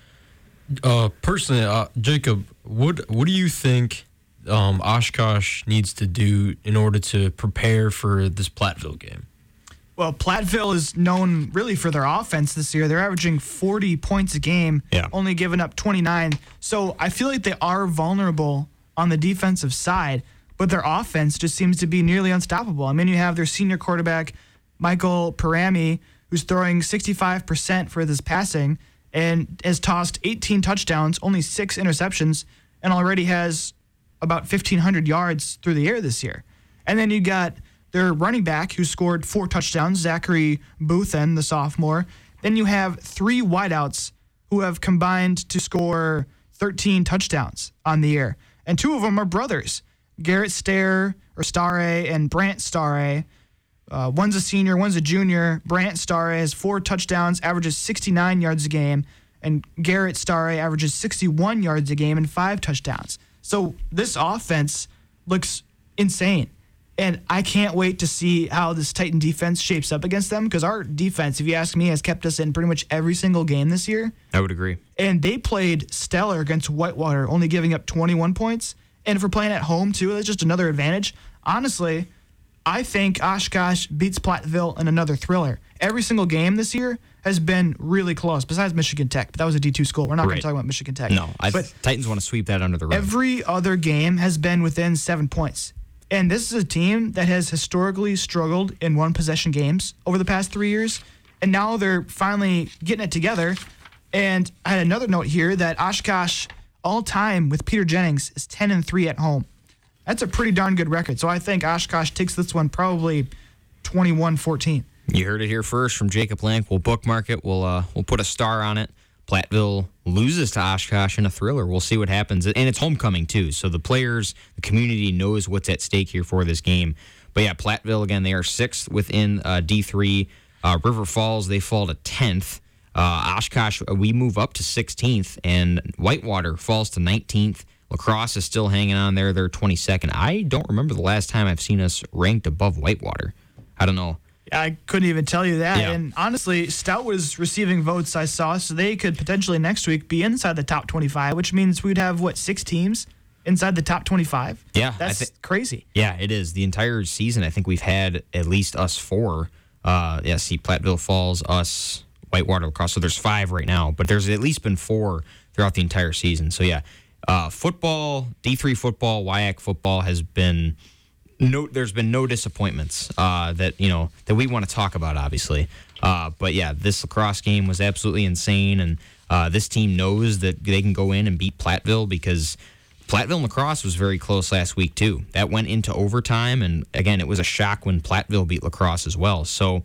Personally, Jacob, what do you think Oshkosh needs to do in order to prepare for this Platteville game? Well, Platteville is known really for their offense this year. They're averaging 40 points a game, only giving up 29. So I feel like they are vulnerable on the defensive side, but their offense just seems to be nearly unstoppable. I mean, you have their senior quarterback, Michael Parami, who's throwing 65% for his passing and has tossed 18 touchdowns, only 6 interceptions, and already has about 1,500 yards through the air this year. And then you got their running back who scored 4 touchdowns, Zachary Boothen, the sophomore. Then you have 3 wideouts who have combined to score 13 touchdowns on the year. And 2 of them are brothers, Garrett Stare and Brant Stare. One's a senior, one's a junior. Brant Stare has 4 touchdowns, averages 69 yards a game, and Garrett Stare averages 61 yards a game and 5 touchdowns. So this offense looks insane. And I can't wait to see how this Titan defense shapes up against them, because our defense, if you ask me, has kept us in pretty much every single game this year. I would agree. And they played stellar against Whitewater, only giving up 21 points. And if we're playing at home, too, that's just another advantage. Honestly, I think Oshkosh beats Platteville in another thriller. Every single game this year has been really close, besides Michigan Tech. But that was a D2 school. We're not going to talk about Michigan Tech. No, but Titans want to sweep that under the rug. Every other game has been within 7 points. And this is a team that has historically struggled in one-possession games over the past 3 years. And now they're finally getting it together. And I had another note here that Oshkosh all-time with Peter Jennings is 10-3 at home. That's a pretty darn good record. So I think Oshkosh takes this one probably 21-14. You heard it here first from Jacob Lank. We'll bookmark it. We'll put a star on it. Platteville loses to Oshkosh in a thriller. We'll see what happens. And it's homecoming, too. So the players, the community knows what's at stake here for this game. But, yeah, Platteville, again, they are 6th within D3. River Falls, they fall to 10th. Oshkosh, we move up to 16th. And Whitewater falls to 19th. La Crosse is still hanging on there. They're 22nd. I don't remember the last time I've seen us ranked above Whitewater. I don't know. I couldn't even tell you that. Yeah. And honestly, Stout was receiving votes I saw, so they could potentially next week be inside the top 25, which means we'd have, 6 teams inside the top 25? Yeah. That's crazy. Yeah, it is. The entire season, I think we've had at least us 4. Platteville Falls, us, Whitewater, La Crosse. So there's 5 right now, but there's at least been 4 throughout the entire season. So, yeah, football, D3 football, WIAC football has been... there's been no disappointments that we want to talk about, obviously. But yeah, this La Crosse game was absolutely insane, and this team knows that they can go in and beat Platteville, because Platteville and La Crosse was very close last week too. That went into overtime, and again, it was a shock when Platteville beat La Crosse as well. So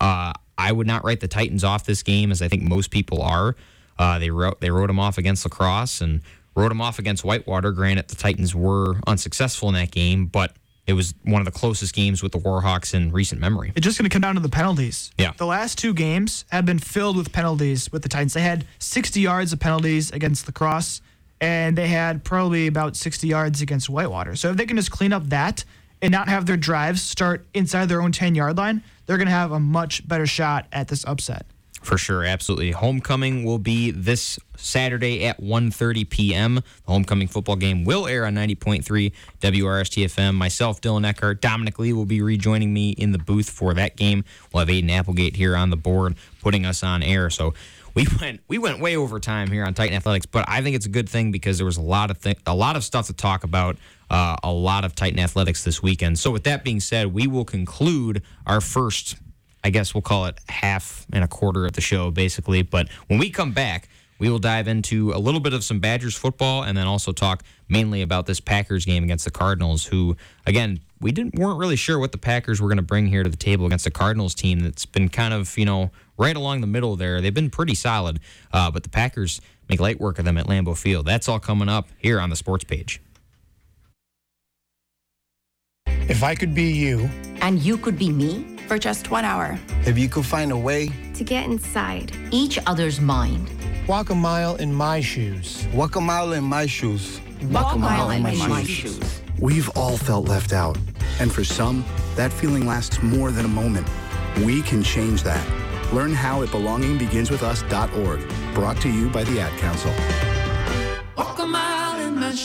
I would not write the Titans off this game, as I think most people are. They wrote them off against La Crosse and wrote them off against Whitewater. Granted, the Titans were unsuccessful in that game, but it was one of the closest games with the Warhawks in recent memory. It's just going to come down to the penalties. Yeah. The last 2 games have been filled with penalties with the Titans. They had 60 yards of penalties against La Crosse, and they had probably about 60 yards against Whitewater. So if they can just clean up that and not have their drives start inside their own 10-yard line, they're going to have a much better shot at this upset. For sure, absolutely. Homecoming will be this Saturday at 1:30 p.m. The homecoming football game will air on 90.3 WRST-FM. Myself, Dylan Eckhart, Dominic Lee will be rejoining me in the booth for that game. We'll have Aiden Applegate here on the board putting us on air. So we went way over time here on Titan Athletics, but I think it's a good thing, because there was a lot of stuff to talk about, a lot of Titan Athletics this weekend. So with that being said, we will conclude our first, I guess we'll call it half and a quarter of the show, basically. But when we come back, we will dive into a little bit of some Badgers football, and then also talk mainly about this Packers game against the Cardinals, who, again, weren't really sure what the Packers were going to bring here to the table against the Cardinals team that's been kind of, right along the middle there. They've been pretty solid, but the Packers make light work of them at Lambeau Field. That's all coming up here on the Sports Page. If I could be you. And you could be me? for just 1 hour. If you could find a way to get inside each other's mind. Walk a mile in my shoes. Walk a mile in my shoes. Walk a mile in my shoes. We've all felt left out. And for some, that feeling lasts more than a moment. We can change that. Learn how at belongingbeginswithus.org. Brought to you by the Ad Council. Walk a mile in my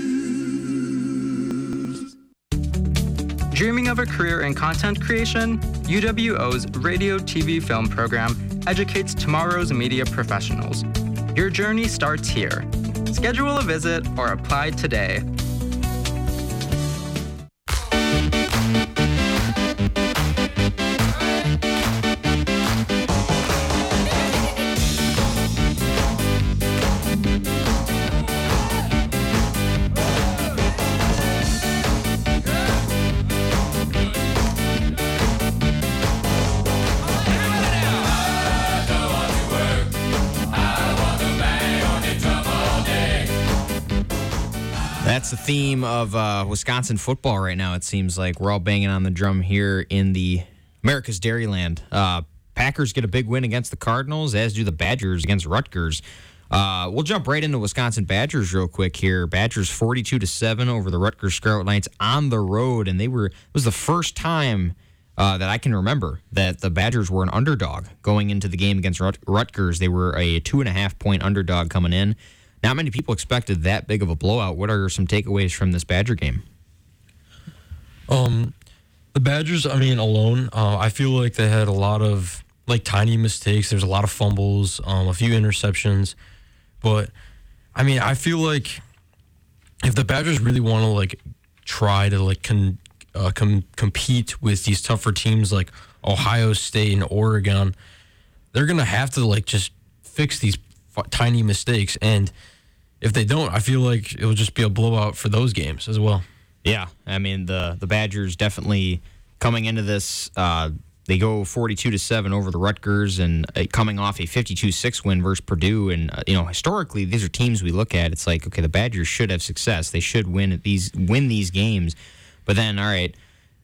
shoes. Dreaming of a career in content creation? UWO's radio, TV, film program educates tomorrow's media professionals. Your journey starts here. Schedule a visit or apply today. That's the theme of Wisconsin football right now. It seems like we're all banging on the drum here in the America's Dairyland. Packers get a big win against the Cardinals, as do the Badgers against Rutgers. We'll jump right into Wisconsin Badgers real quick here. Badgers 42-7 over the Rutgers Scarlet Knights on the road, and it was the first time that I can remember that the Badgers were an underdog going into the game against Rutgers. They were a 2.5-point underdog coming in. Not many people expected that big of a blowout. What are some takeaways from this Badger game? The Badgers, alone, I feel like they had a lot of tiny mistakes. There's a lot of fumbles, a few interceptions. But, I feel like if the Badgers really want to try to compete with these tougher teams like Ohio State and Oregon, they're going to have to just fix these tiny mistakes. And if they don't, I feel like it will just be a blowout for those games as well. Yeah, the Badgers definitely coming into this, they go 42-7 over the Rutgers, and coming off a 52-6 win versus Purdue. And historically, these are teams we look at. It's like, okay, the Badgers should have success. They should win these games. But then, all right,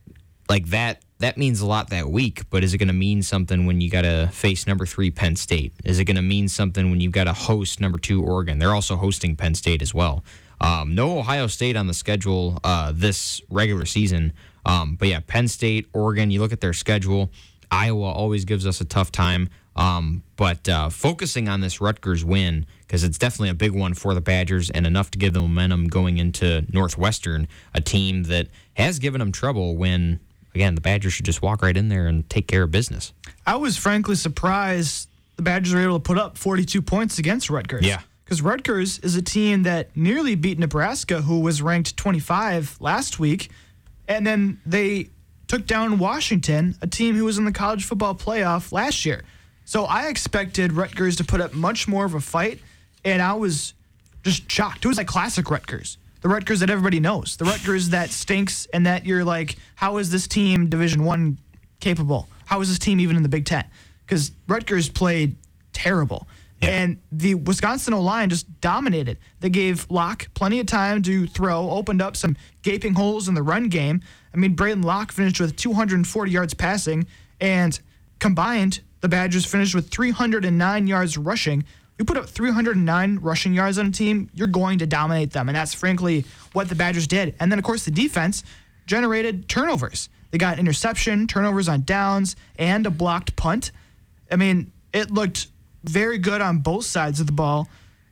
that means a lot that week. But is it going to mean something when you got to face number 3 Penn State? Is it going to mean something when you've got to host number 2 Oregon? They're also hosting Penn State as well. No Ohio State on the schedule this regular season. But yeah, Penn State, Oregon, you look at their schedule. Iowa always gives us a tough time. But focusing on this Rutgers win, because it's definitely a big one for the Badgers and enough to give them momentum going into Northwestern, a team that has given them trouble when, again, the Badgers should just walk right in there and take care of business. I was frankly surprised the Badgers were able to put up 42 points against Rutgers. Yeah. Because Rutgers is a team that nearly beat Nebraska, who was ranked 25 last week. And then they took down Washington, a team who was in the college football playoff last year. So I expected Rutgers to put up much more of a fight, and I was just shocked. It was like classic Rutgers. The Rutgers that everybody knows. The Rutgers that stinks and that you're like, how is this team Division I capable? How is this team even in the Big Ten? Because Rutgers played terrible. Yeah. And the Wisconsin O-line just dominated. They gave Locke plenty of time to throw, opened up some gaping holes in the run game. Braden Locke finished with 240 yards passing, and combined, the Badgers finished with 309 yards rushing. You put up 309 rushing yards on a team, you're going to dominate them. And that's frankly what the Badgers did. And then, of course, the defense generated turnovers. They got interception, turnovers on downs, and a blocked punt. It looked very good on both sides of the ball.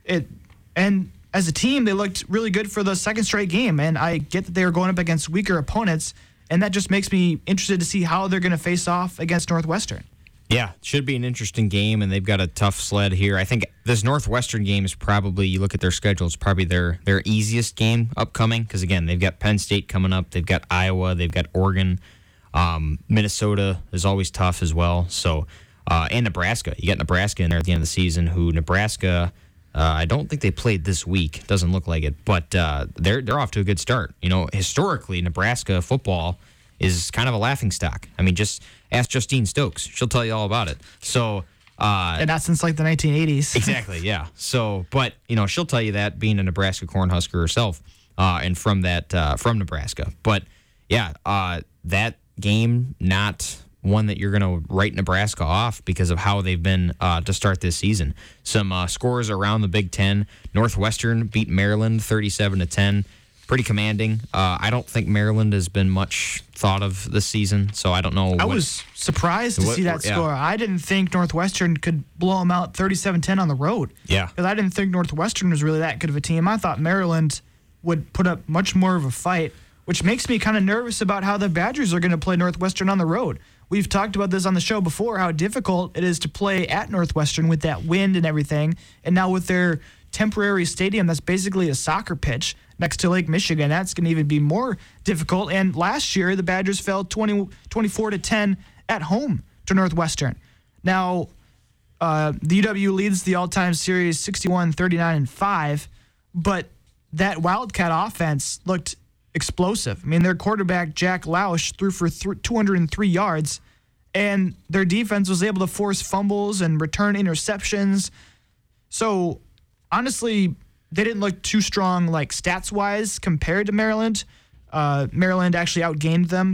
And as a team, they looked really good for the second straight game. And I get that they were going up against weaker opponents, and that just makes me interested to see how they're going to face off against Northwestern. Yeah, it should be an interesting game, and they've got a tough sled here. I think this Northwestern game is probably, you look at their schedule, it's probably their easiest game upcoming because, again, they've got Penn State coming up. They've got Iowa. They've got Oregon. Minnesota is always tough as well. So, and Nebraska. You got Nebraska in there at the end of the season, who Nebraska, I don't think they played this week. Doesn't look like it, but they're off to a good start. Historically, Nebraska football is kind of a laughingstock. Just ask Justine Stokes. She'll tell you all about it. So, and not since the 1980s. Exactly, yeah. So, but she'll tell you that, being a Nebraska Cornhusker herself, and from Nebraska. But yeah, that game not one that you're going to write Nebraska off because of how they've been to start this season. Some scores around the Big Ten. Northwestern beat Maryland 37-10. Pretty commanding. I don't think Maryland has been much thought of this season, so I don't know. I was surprised to see that score. I didn't think Northwestern could blow them out 37-10 on the road. Yeah. Because I didn't think Northwestern was really that good of a team. I thought Maryland would put up much more of a fight, which makes me kind of nervous about how the Badgers are going to play Northwestern on the road. We've talked about this on the show before, how difficult it is to play at Northwestern with that wind and everything. And now with their temporary stadium that's basically a soccer pitch next to Lake Michigan, that's going to even be more difficult. And last year, the Badgers fell 24-10 at home to Northwestern. Now, the UW leads the all-time series 61-39-5, but that Wildcat offense looked explosive. I mean, their quarterback, Jack Lausch, threw for 203 yards, and their defense was able to force fumbles and return interceptions. So, honestly, they didn't look too strong, like stats-wise, compared to Maryland. Maryland actually outgained them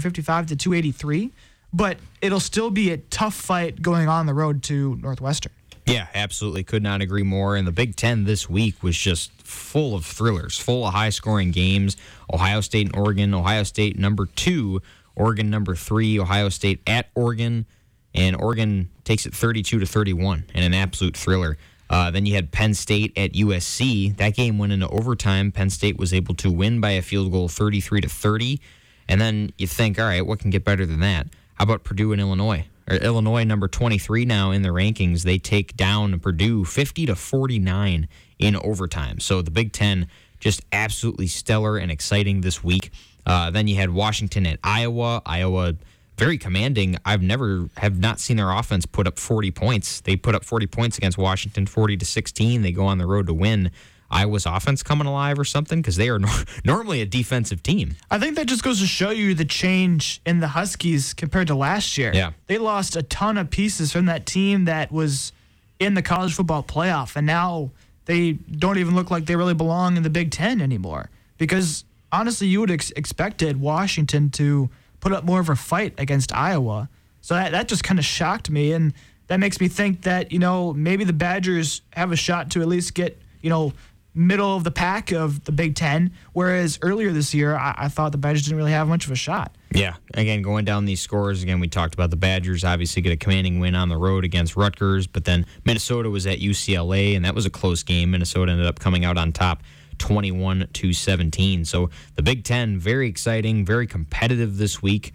355-283, but it'll still be a tough fight going on the road to Northwestern. Yeah, absolutely. Could not agree more. And the Big Ten this week was just full of thrillers, full of high-scoring games. Ohio State and Oregon. Ohio State number 2, Oregon number 3. Ohio State at Oregon, and Oregon takes it 32-31 in an absolute thriller. Then you had Penn State at USC. That game went into overtime. Penn State was able to win by a field goal 33-30. And then you think, all right, what can get better than that? How about Purdue and Illinois? Illinois, number 23 now in the rankings, they take down Purdue 50-49 in overtime. So the Big Ten just absolutely stellar and exciting this week. Then you had Washington at Iowa. Iowa, very commanding. Have not seen their offense put up 40 points. They put up 40 points against Washington, 40-16. They go on the road to win. Iowa's offense coming alive or something? Because they are normally a defensive team. I think that just goes to show you the change in the Huskies compared to last year. Yeah. They lost a ton of pieces from that team that was in the college football playoff, and now they don't even look like they really belong in the Big Ten anymore. Because, honestly, you would have expected Washington to put up more of a fight against Iowa. So that just kind of shocked me, and that makes me think that, maybe the Badgers have a shot to at least get, middle of the pack of the Big Ten, whereas earlier this year, I thought the Badgers didn't really have much of a shot. Yeah, again, going down these scores, again, we talked about the Badgers obviously get a commanding win on the road against Rutgers, but then Minnesota was at UCLA, and that was a close game. Minnesota ended up coming out on top 21-17. So the Big Ten, very exciting, very competitive this week.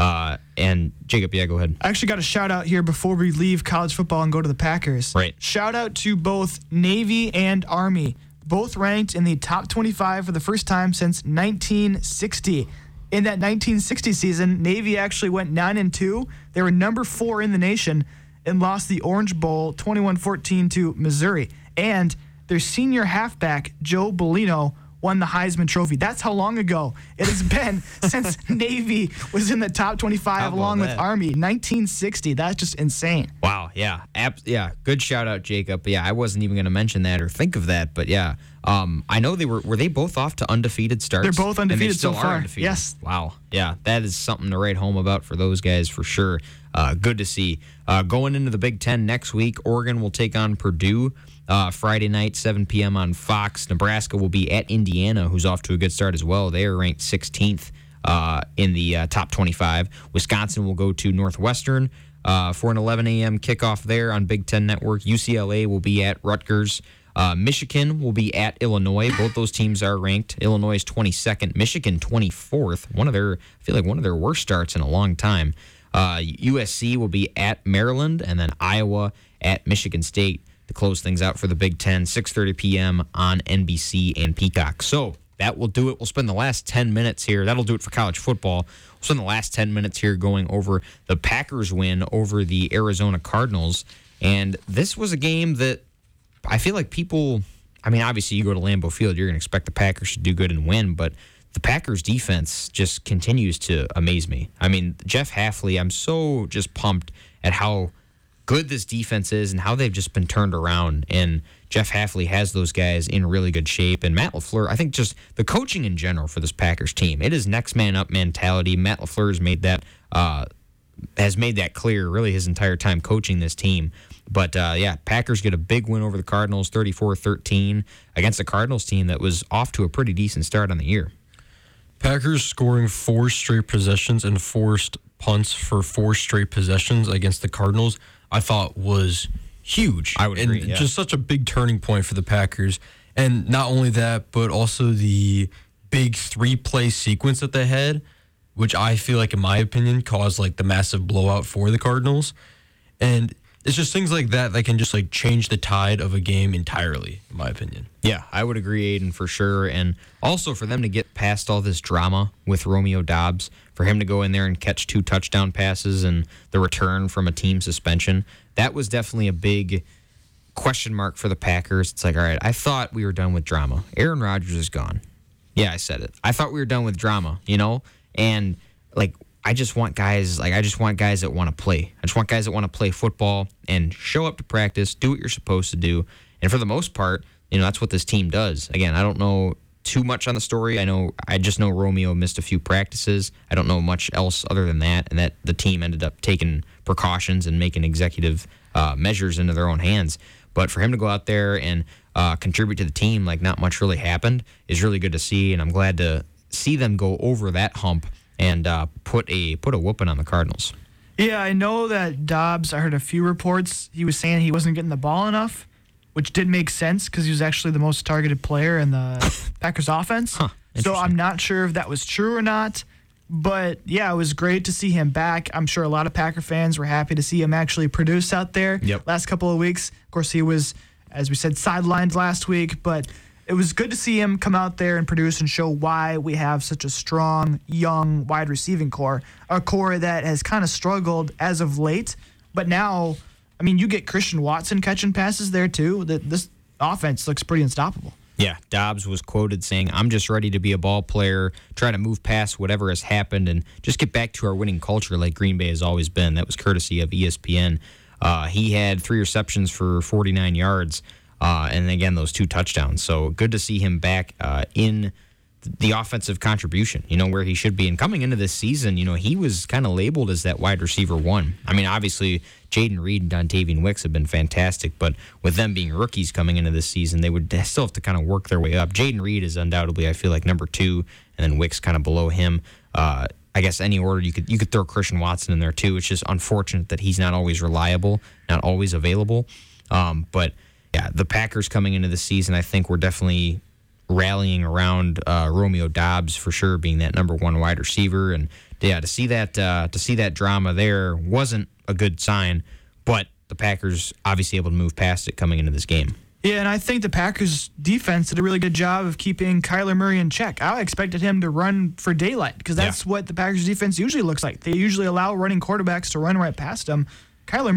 And Jacob, go ahead. I actually got a shout out here before we leave college football and go to the Packers. Right. Shout out to both Navy and Army, both ranked in the top 25 for the first time since 1960. In that 1960 season, Navy actually went 9-2. They were number 4 in the nation and lost the Orange Bowl 21-14 to Missouri. And their senior halfback, Joe Bellino, won the Heisman Trophy. That's how long ago it has been since Navy was in the top 25 along with Army. 1960. That's just insane. Wow. Yeah. Good shout out, Jacob. Yeah, I wasn't even going to mention that or think of that, but yeah. I know they were they both off to undefeated starts? They're both undefeated and they still so far. Are undefeated. Yes. Wow. Yeah, that is something to write home about for those guys for sure. Good to see. Going into the Big Ten next week, Oregon will take on Purdue. Friday night, 7 p.m. on Fox. Nebraska will be at Indiana, who's off to a good start as well. They are ranked 16th in the top 25. Wisconsin will go to Northwestern for an 11 a.m. kickoff there on Big Ten Network. UCLA will be at Rutgers. Michigan will be at Illinois. Both those teams are ranked. Illinois is 22nd. Michigan 24th. I feel like one of their worst starts in a long time. USC will be at Maryland, and then Iowa at Michigan State to close things out for the Big Ten, 6:30 p.m. on NBC and Peacock. So that will do it. We'll spend the last 10 minutes here. That'll do it for college football. We'll spend the last 10 minutes here going over the Packers win over the Arizona Cardinals. And this was a game that I feel like obviously you go to Lambeau Field, you're going to expect the Packers to do good and win, but the Packers defense just continues to amaze me. I mean, Jeff Hafley, I'm so just pumped at how good this defense is and how they've just been turned around. And Jeff Hafley has those guys in really good shape. And Matt LaFleur, I think just the coaching in general for this Packers team, it is next man up mentality. Matt LaFleur has made that has made that clear really his entire time coaching this team. But, Packers get a big win over the Cardinals, 34-13, against a Cardinals team that was off to a pretty decent start on the year. Packers scoring 4 straight possessions and forced punts for 4 straight possessions against the Cardinals, I thought was huge. I would agree, yeah. Just such a big turning point for the Packers. And not only that, but also the big 3-play sequence that they had, which I feel like, in my opinion, caused like the massive blowout for the Cardinals. And it's just things like that that can just like change the tide of a game entirely, in my opinion. Yeah, I would agree, Aiden, for sure. And also for them to get past all this drama with Romeo Doubs, for him to go in there and catch 2 touchdown passes and the return from a team suspension, that was definitely a big question mark for the Packers. It's like, all right, I thought we were done with drama. Aaron Rodgers is gone. Yeah, I said it. I thought we were done with drama, And like, I just want guys that want to play. I just want guys that want to play football and show up to practice, do what you're supposed to do. And for the most part, that's what this team does. Again, I don't know too much on the story. I just know Romeo missed a few practices. I don't know much else other than that, and that the team ended up taking precautions and making executive measures into their own hands. But for him to go out there and contribute to the team like not much really happened is really good to see, and I'm glad to see them go over that hump and put a whooping on the Cardinals. Yeah, I know that Doubs, I heard a few reports, he was saying he wasn't getting the ball enough, which did make sense because he was actually the most targeted player in the Packers offense. So I'm not sure if that was true or not. But, yeah, it was great to see him back. I'm sure a lot of Packer fans were happy to see him actually produce out there last couple of weeks. Of course, he was, as we said, sidelined last week. But it was good to see him come out there and produce and show why we have such a strong, young wide receiving core, a core that has kind of struggled as of late. But now, I mean, you get Christian Watson catching passes there, too. This offense looks pretty unstoppable. Yeah, Doubs was quoted saying, "I'm just ready to be a ball player, try to move past whatever has happened, and just get back to our winning culture like Green Bay has always been." That was courtesy of ESPN. He had 3 receptions for 49 yards, and again, those 2 touchdowns. So good to see him back in the offensive contribution, where he should be. And coming into this season, he was kind of labeled as that wide receiver 1. I mean, obviously, Jaden Reed and Dontavian Wicks have been fantastic, but with them being rookies coming into this season, they would still have to kind of work their way up. Jaden Reed is undoubtedly, I feel like, number 2, and then Wicks kind of below him. I guess any order you could throw Christian Watson in there too. It's just unfortunate that he's not always reliable, not always available. But yeah, the Packers coming into the season, I think we're definitely rallying around Romeo Doubs for sure being that number 1 wide receiver, and to see that drama there wasn't a good sign, but the Packers obviously able to move past it coming into this game. Yeah, and I think the Packers defense did a really good job of keeping Kyler Murray in check. I expected him to run for daylight because that's what the Packers defense usually looks like. They usually allow running quarterbacks to run right past them. Kyler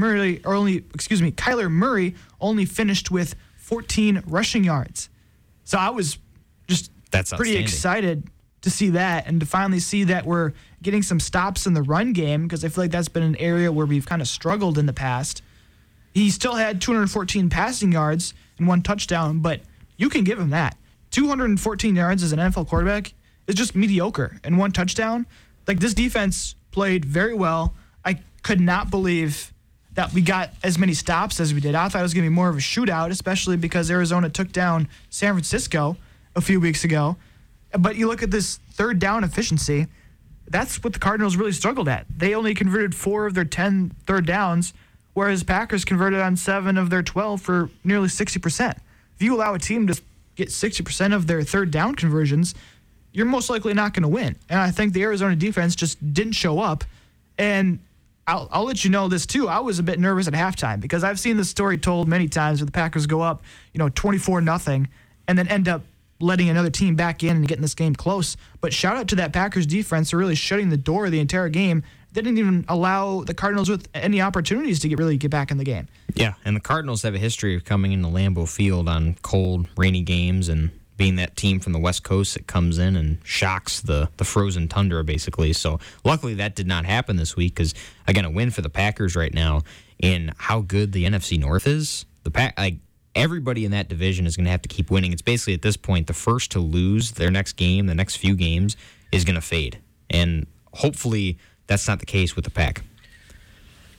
Murray only finished with 14 rushing yards. So I was just pretty excited to see that and to finally see that we're getting some stops in the run game because I feel like that's been an area where we've kind of struggled in the past. He still had 214 passing yards and 1 touchdown, but you can give him that. 214 yards as an NFL quarterback is just mediocre, and 1 touchdown. Like, this defense played very well. I could not believe that we got as many stops as we did. I thought it was going to be more of a shootout, especially because Arizona took down San Francisco a few weeks ago. But you look at this 3rd down efficiency, that's what the Cardinals really struggled at. They only converted 4 of their 10 third downs, whereas Packers converted on 7 of their 12 for nearly 60%. If you allow a team to get 60% of their 3rd down conversions, you're most likely not going to win. And I think the Arizona defense just didn't show up. And I'll let you know this too. I was a bit nervous at halftime because I've seen this story told many times where the Packers go up, 24-0 and then end up letting another team back in and getting this game close. But shout out to that Packers defense for really shutting the door the entire game. They didn't even allow the Cardinals with any opportunities to get back in the game. Yeah, and the Cardinals have a history of coming into Lambeau Field on cold, rainy games and being that team from the West Coast that comes in and shocks the frozen tundra, basically. So luckily that did not happen this week because, again, a win for the Packers right now in how good the NFC North is. Everybody in that division is going to have to keep winning. It's basically, at this point, the first to lose their next game, the next few games, is going to fade. And hopefully that's not the case with the Pack.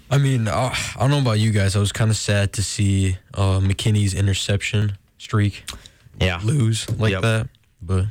I mean, I don't know about you guys. I was kind of sad to see McKinney's interception streak lose like that. But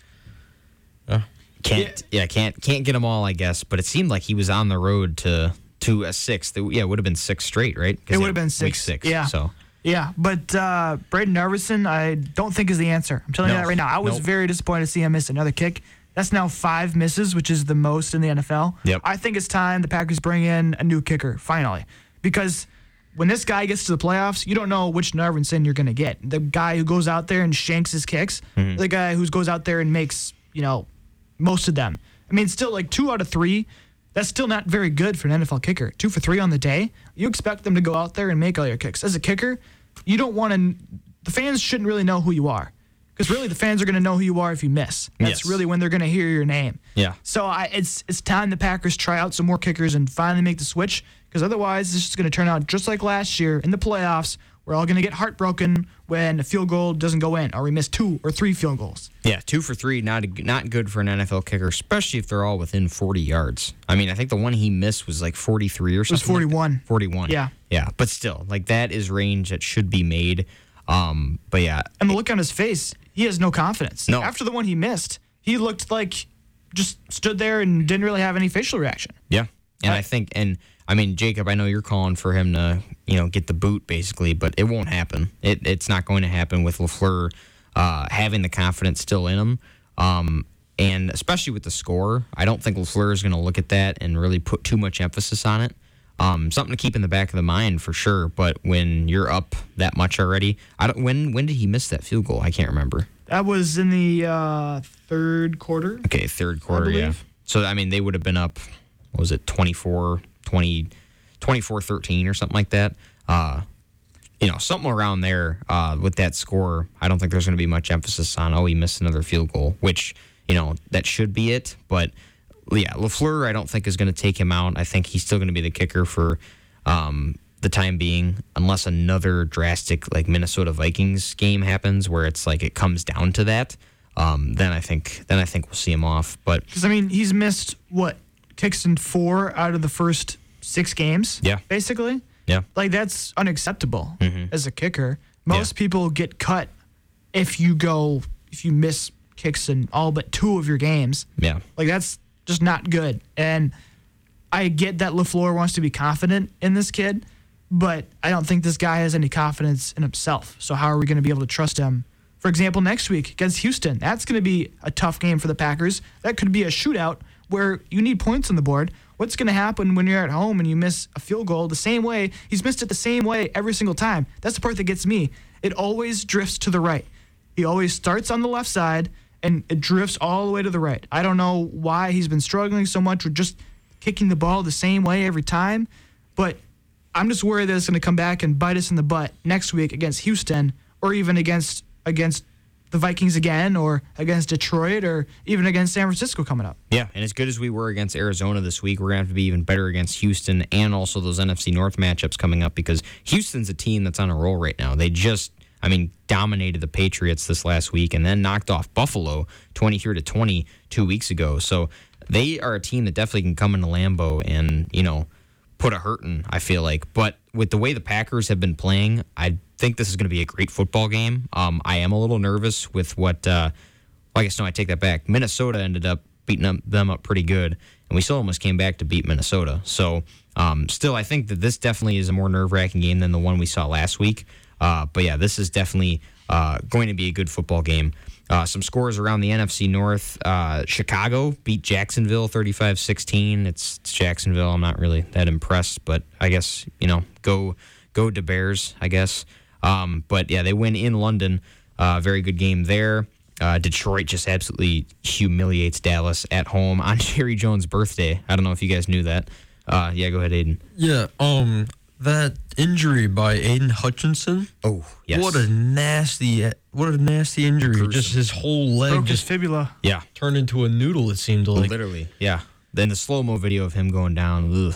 can't get them all, I guess. But it seemed like he was on the road to a sixth. It would have been 6 straight, right? It would have been 6. Week 6. Yeah. So. Yeah, but Braden Narveson, I don't think is the answer. I'm telling you that right now. I was very disappointed to see him miss another kick. That's now 5 misses, which is the most in the NFL. Yep. I think it's time the Packers bring in a new kicker, finally. Because when this guy gets to the playoffs, you don't know which Narveson you're going to get. The guy who goes out there and shanks his kicks, the guy who goes out there and makes, most of them. I mean, still like 2 out of 3. That's still not very good for an NFL kicker. 2 for 3 on the day. You expect them to go out there and make all your kicks. As a kicker, you don't want to. The fans shouldn't really know who you are, because really the fans are going to know who you are if you miss. That's really when they're going to hear your name. Yeah. So it's time the Packers try out some more kickers and finally make the switch, because otherwise this is going to turn out just like last year in the playoffs. We're all going to get heartbroken when a field goal doesn't go in, or we miss 2 or 3 field goals. Yeah, 2 for 3, not good for an NFL kicker, especially if they're all within 40 yards. I mean, I think the one he missed was like 43 or something. It was 41. Like 41. Yeah. Yeah, but still, like that is range that should be made. But yeah. And the look on his face, he has no confidence. No. After the one he missed, he looked like just stood there and didn't really have any facial reaction. Yeah. And I mean, Jacob, I know you're calling for him to, get the boot basically, but it won't happen. It's not going to happen with LaFleur having the confidence still in him. And especially with the score, I don't think LaFleur is going to look at that and really put too much emphasis on it. Something to keep in the back of the mind for sure. But when you're up that much already, when did he miss that field goal? I can't remember. That was in the third quarter. Okay, third quarter, yeah. So, I mean, they would have been up, what was it, 24-13 or something like that. Something around there with that score. I don't think there's going to be much emphasis on, he missed another field goal, which, that should be it. But, yeah, LaFleur, I don't think is going to take him out. I think he's still going to be the kicker for the time being, unless another drastic, like, Minnesota Vikings game happens where it's like it comes down to that. Then I think we'll see him off. But because, I mean, he's missed, kicks in 4 out of the first 6 games? Yeah. Basically? Yeah. Like, that's unacceptable as a kicker. Most people get cut if you miss kicks in all but 2 of your games. Yeah. Like, that's just not good. And I get that LaFleur wants to be confident in this kid, but I don't think this guy has any confidence in himself. So how are we going to be able to trust him? For example, next week against Houston, that's going to be a tough game for the Packers. That could be a shootout where you need points on the board. What's going to happen when you're at home and you miss a field goal the same way? He's missed it the same way every single time. That's the part that gets me. It always drifts to the right. He always starts on the left side, and it drifts all the way to the right. I don't know why he's been struggling so much with just kicking the ball the same way every time, but I'm just worried that it's going to come back and bite us in the butt next week against Houston, or even against the Vikings again, or against Detroit, or even against San Francisco coming up. Yeah, and as good as we were against Arizona this week, we're going to have to be even better against Houston and also those NFC North matchups coming up, because Houston's a team that's on a roll right now. They just, dominated the Patriots this last week and then knocked off Buffalo 23-20 2 weeks ago. So they are a team that definitely can come into Lambeau and, put a hurting, I feel like. But with the way the Packers have been playing, I think this is going to be a great football game. I am a little nervous with what, I take that back. Minnesota ended up beating them up pretty good, and we still almost came back to beat Minnesota. So still, I think that this definitely is a more nerve-wracking game than the one we saw last week. But yeah, this is definitely going to be a good football game. Some scores around the NFC North. Chicago beat Jacksonville 35-16. It's Jacksonville. I'm not really that impressed, but I guess, go to Bears, I guess. But yeah, they win in London. Very good game there. Detroit just absolutely humiliates Dallas at home on Jerry Jones' birthday. I don't know if you guys knew that. Yeah, go ahead, Aiden. Yeah, that injury by Aiden Hutchinson. Oh, yes. What a nasty injury. Just his whole leg broke his fibula. Yeah. Turned into a noodle, it seemed like. Literally, yeah. Then the slow-mo video of him going down. Ugh.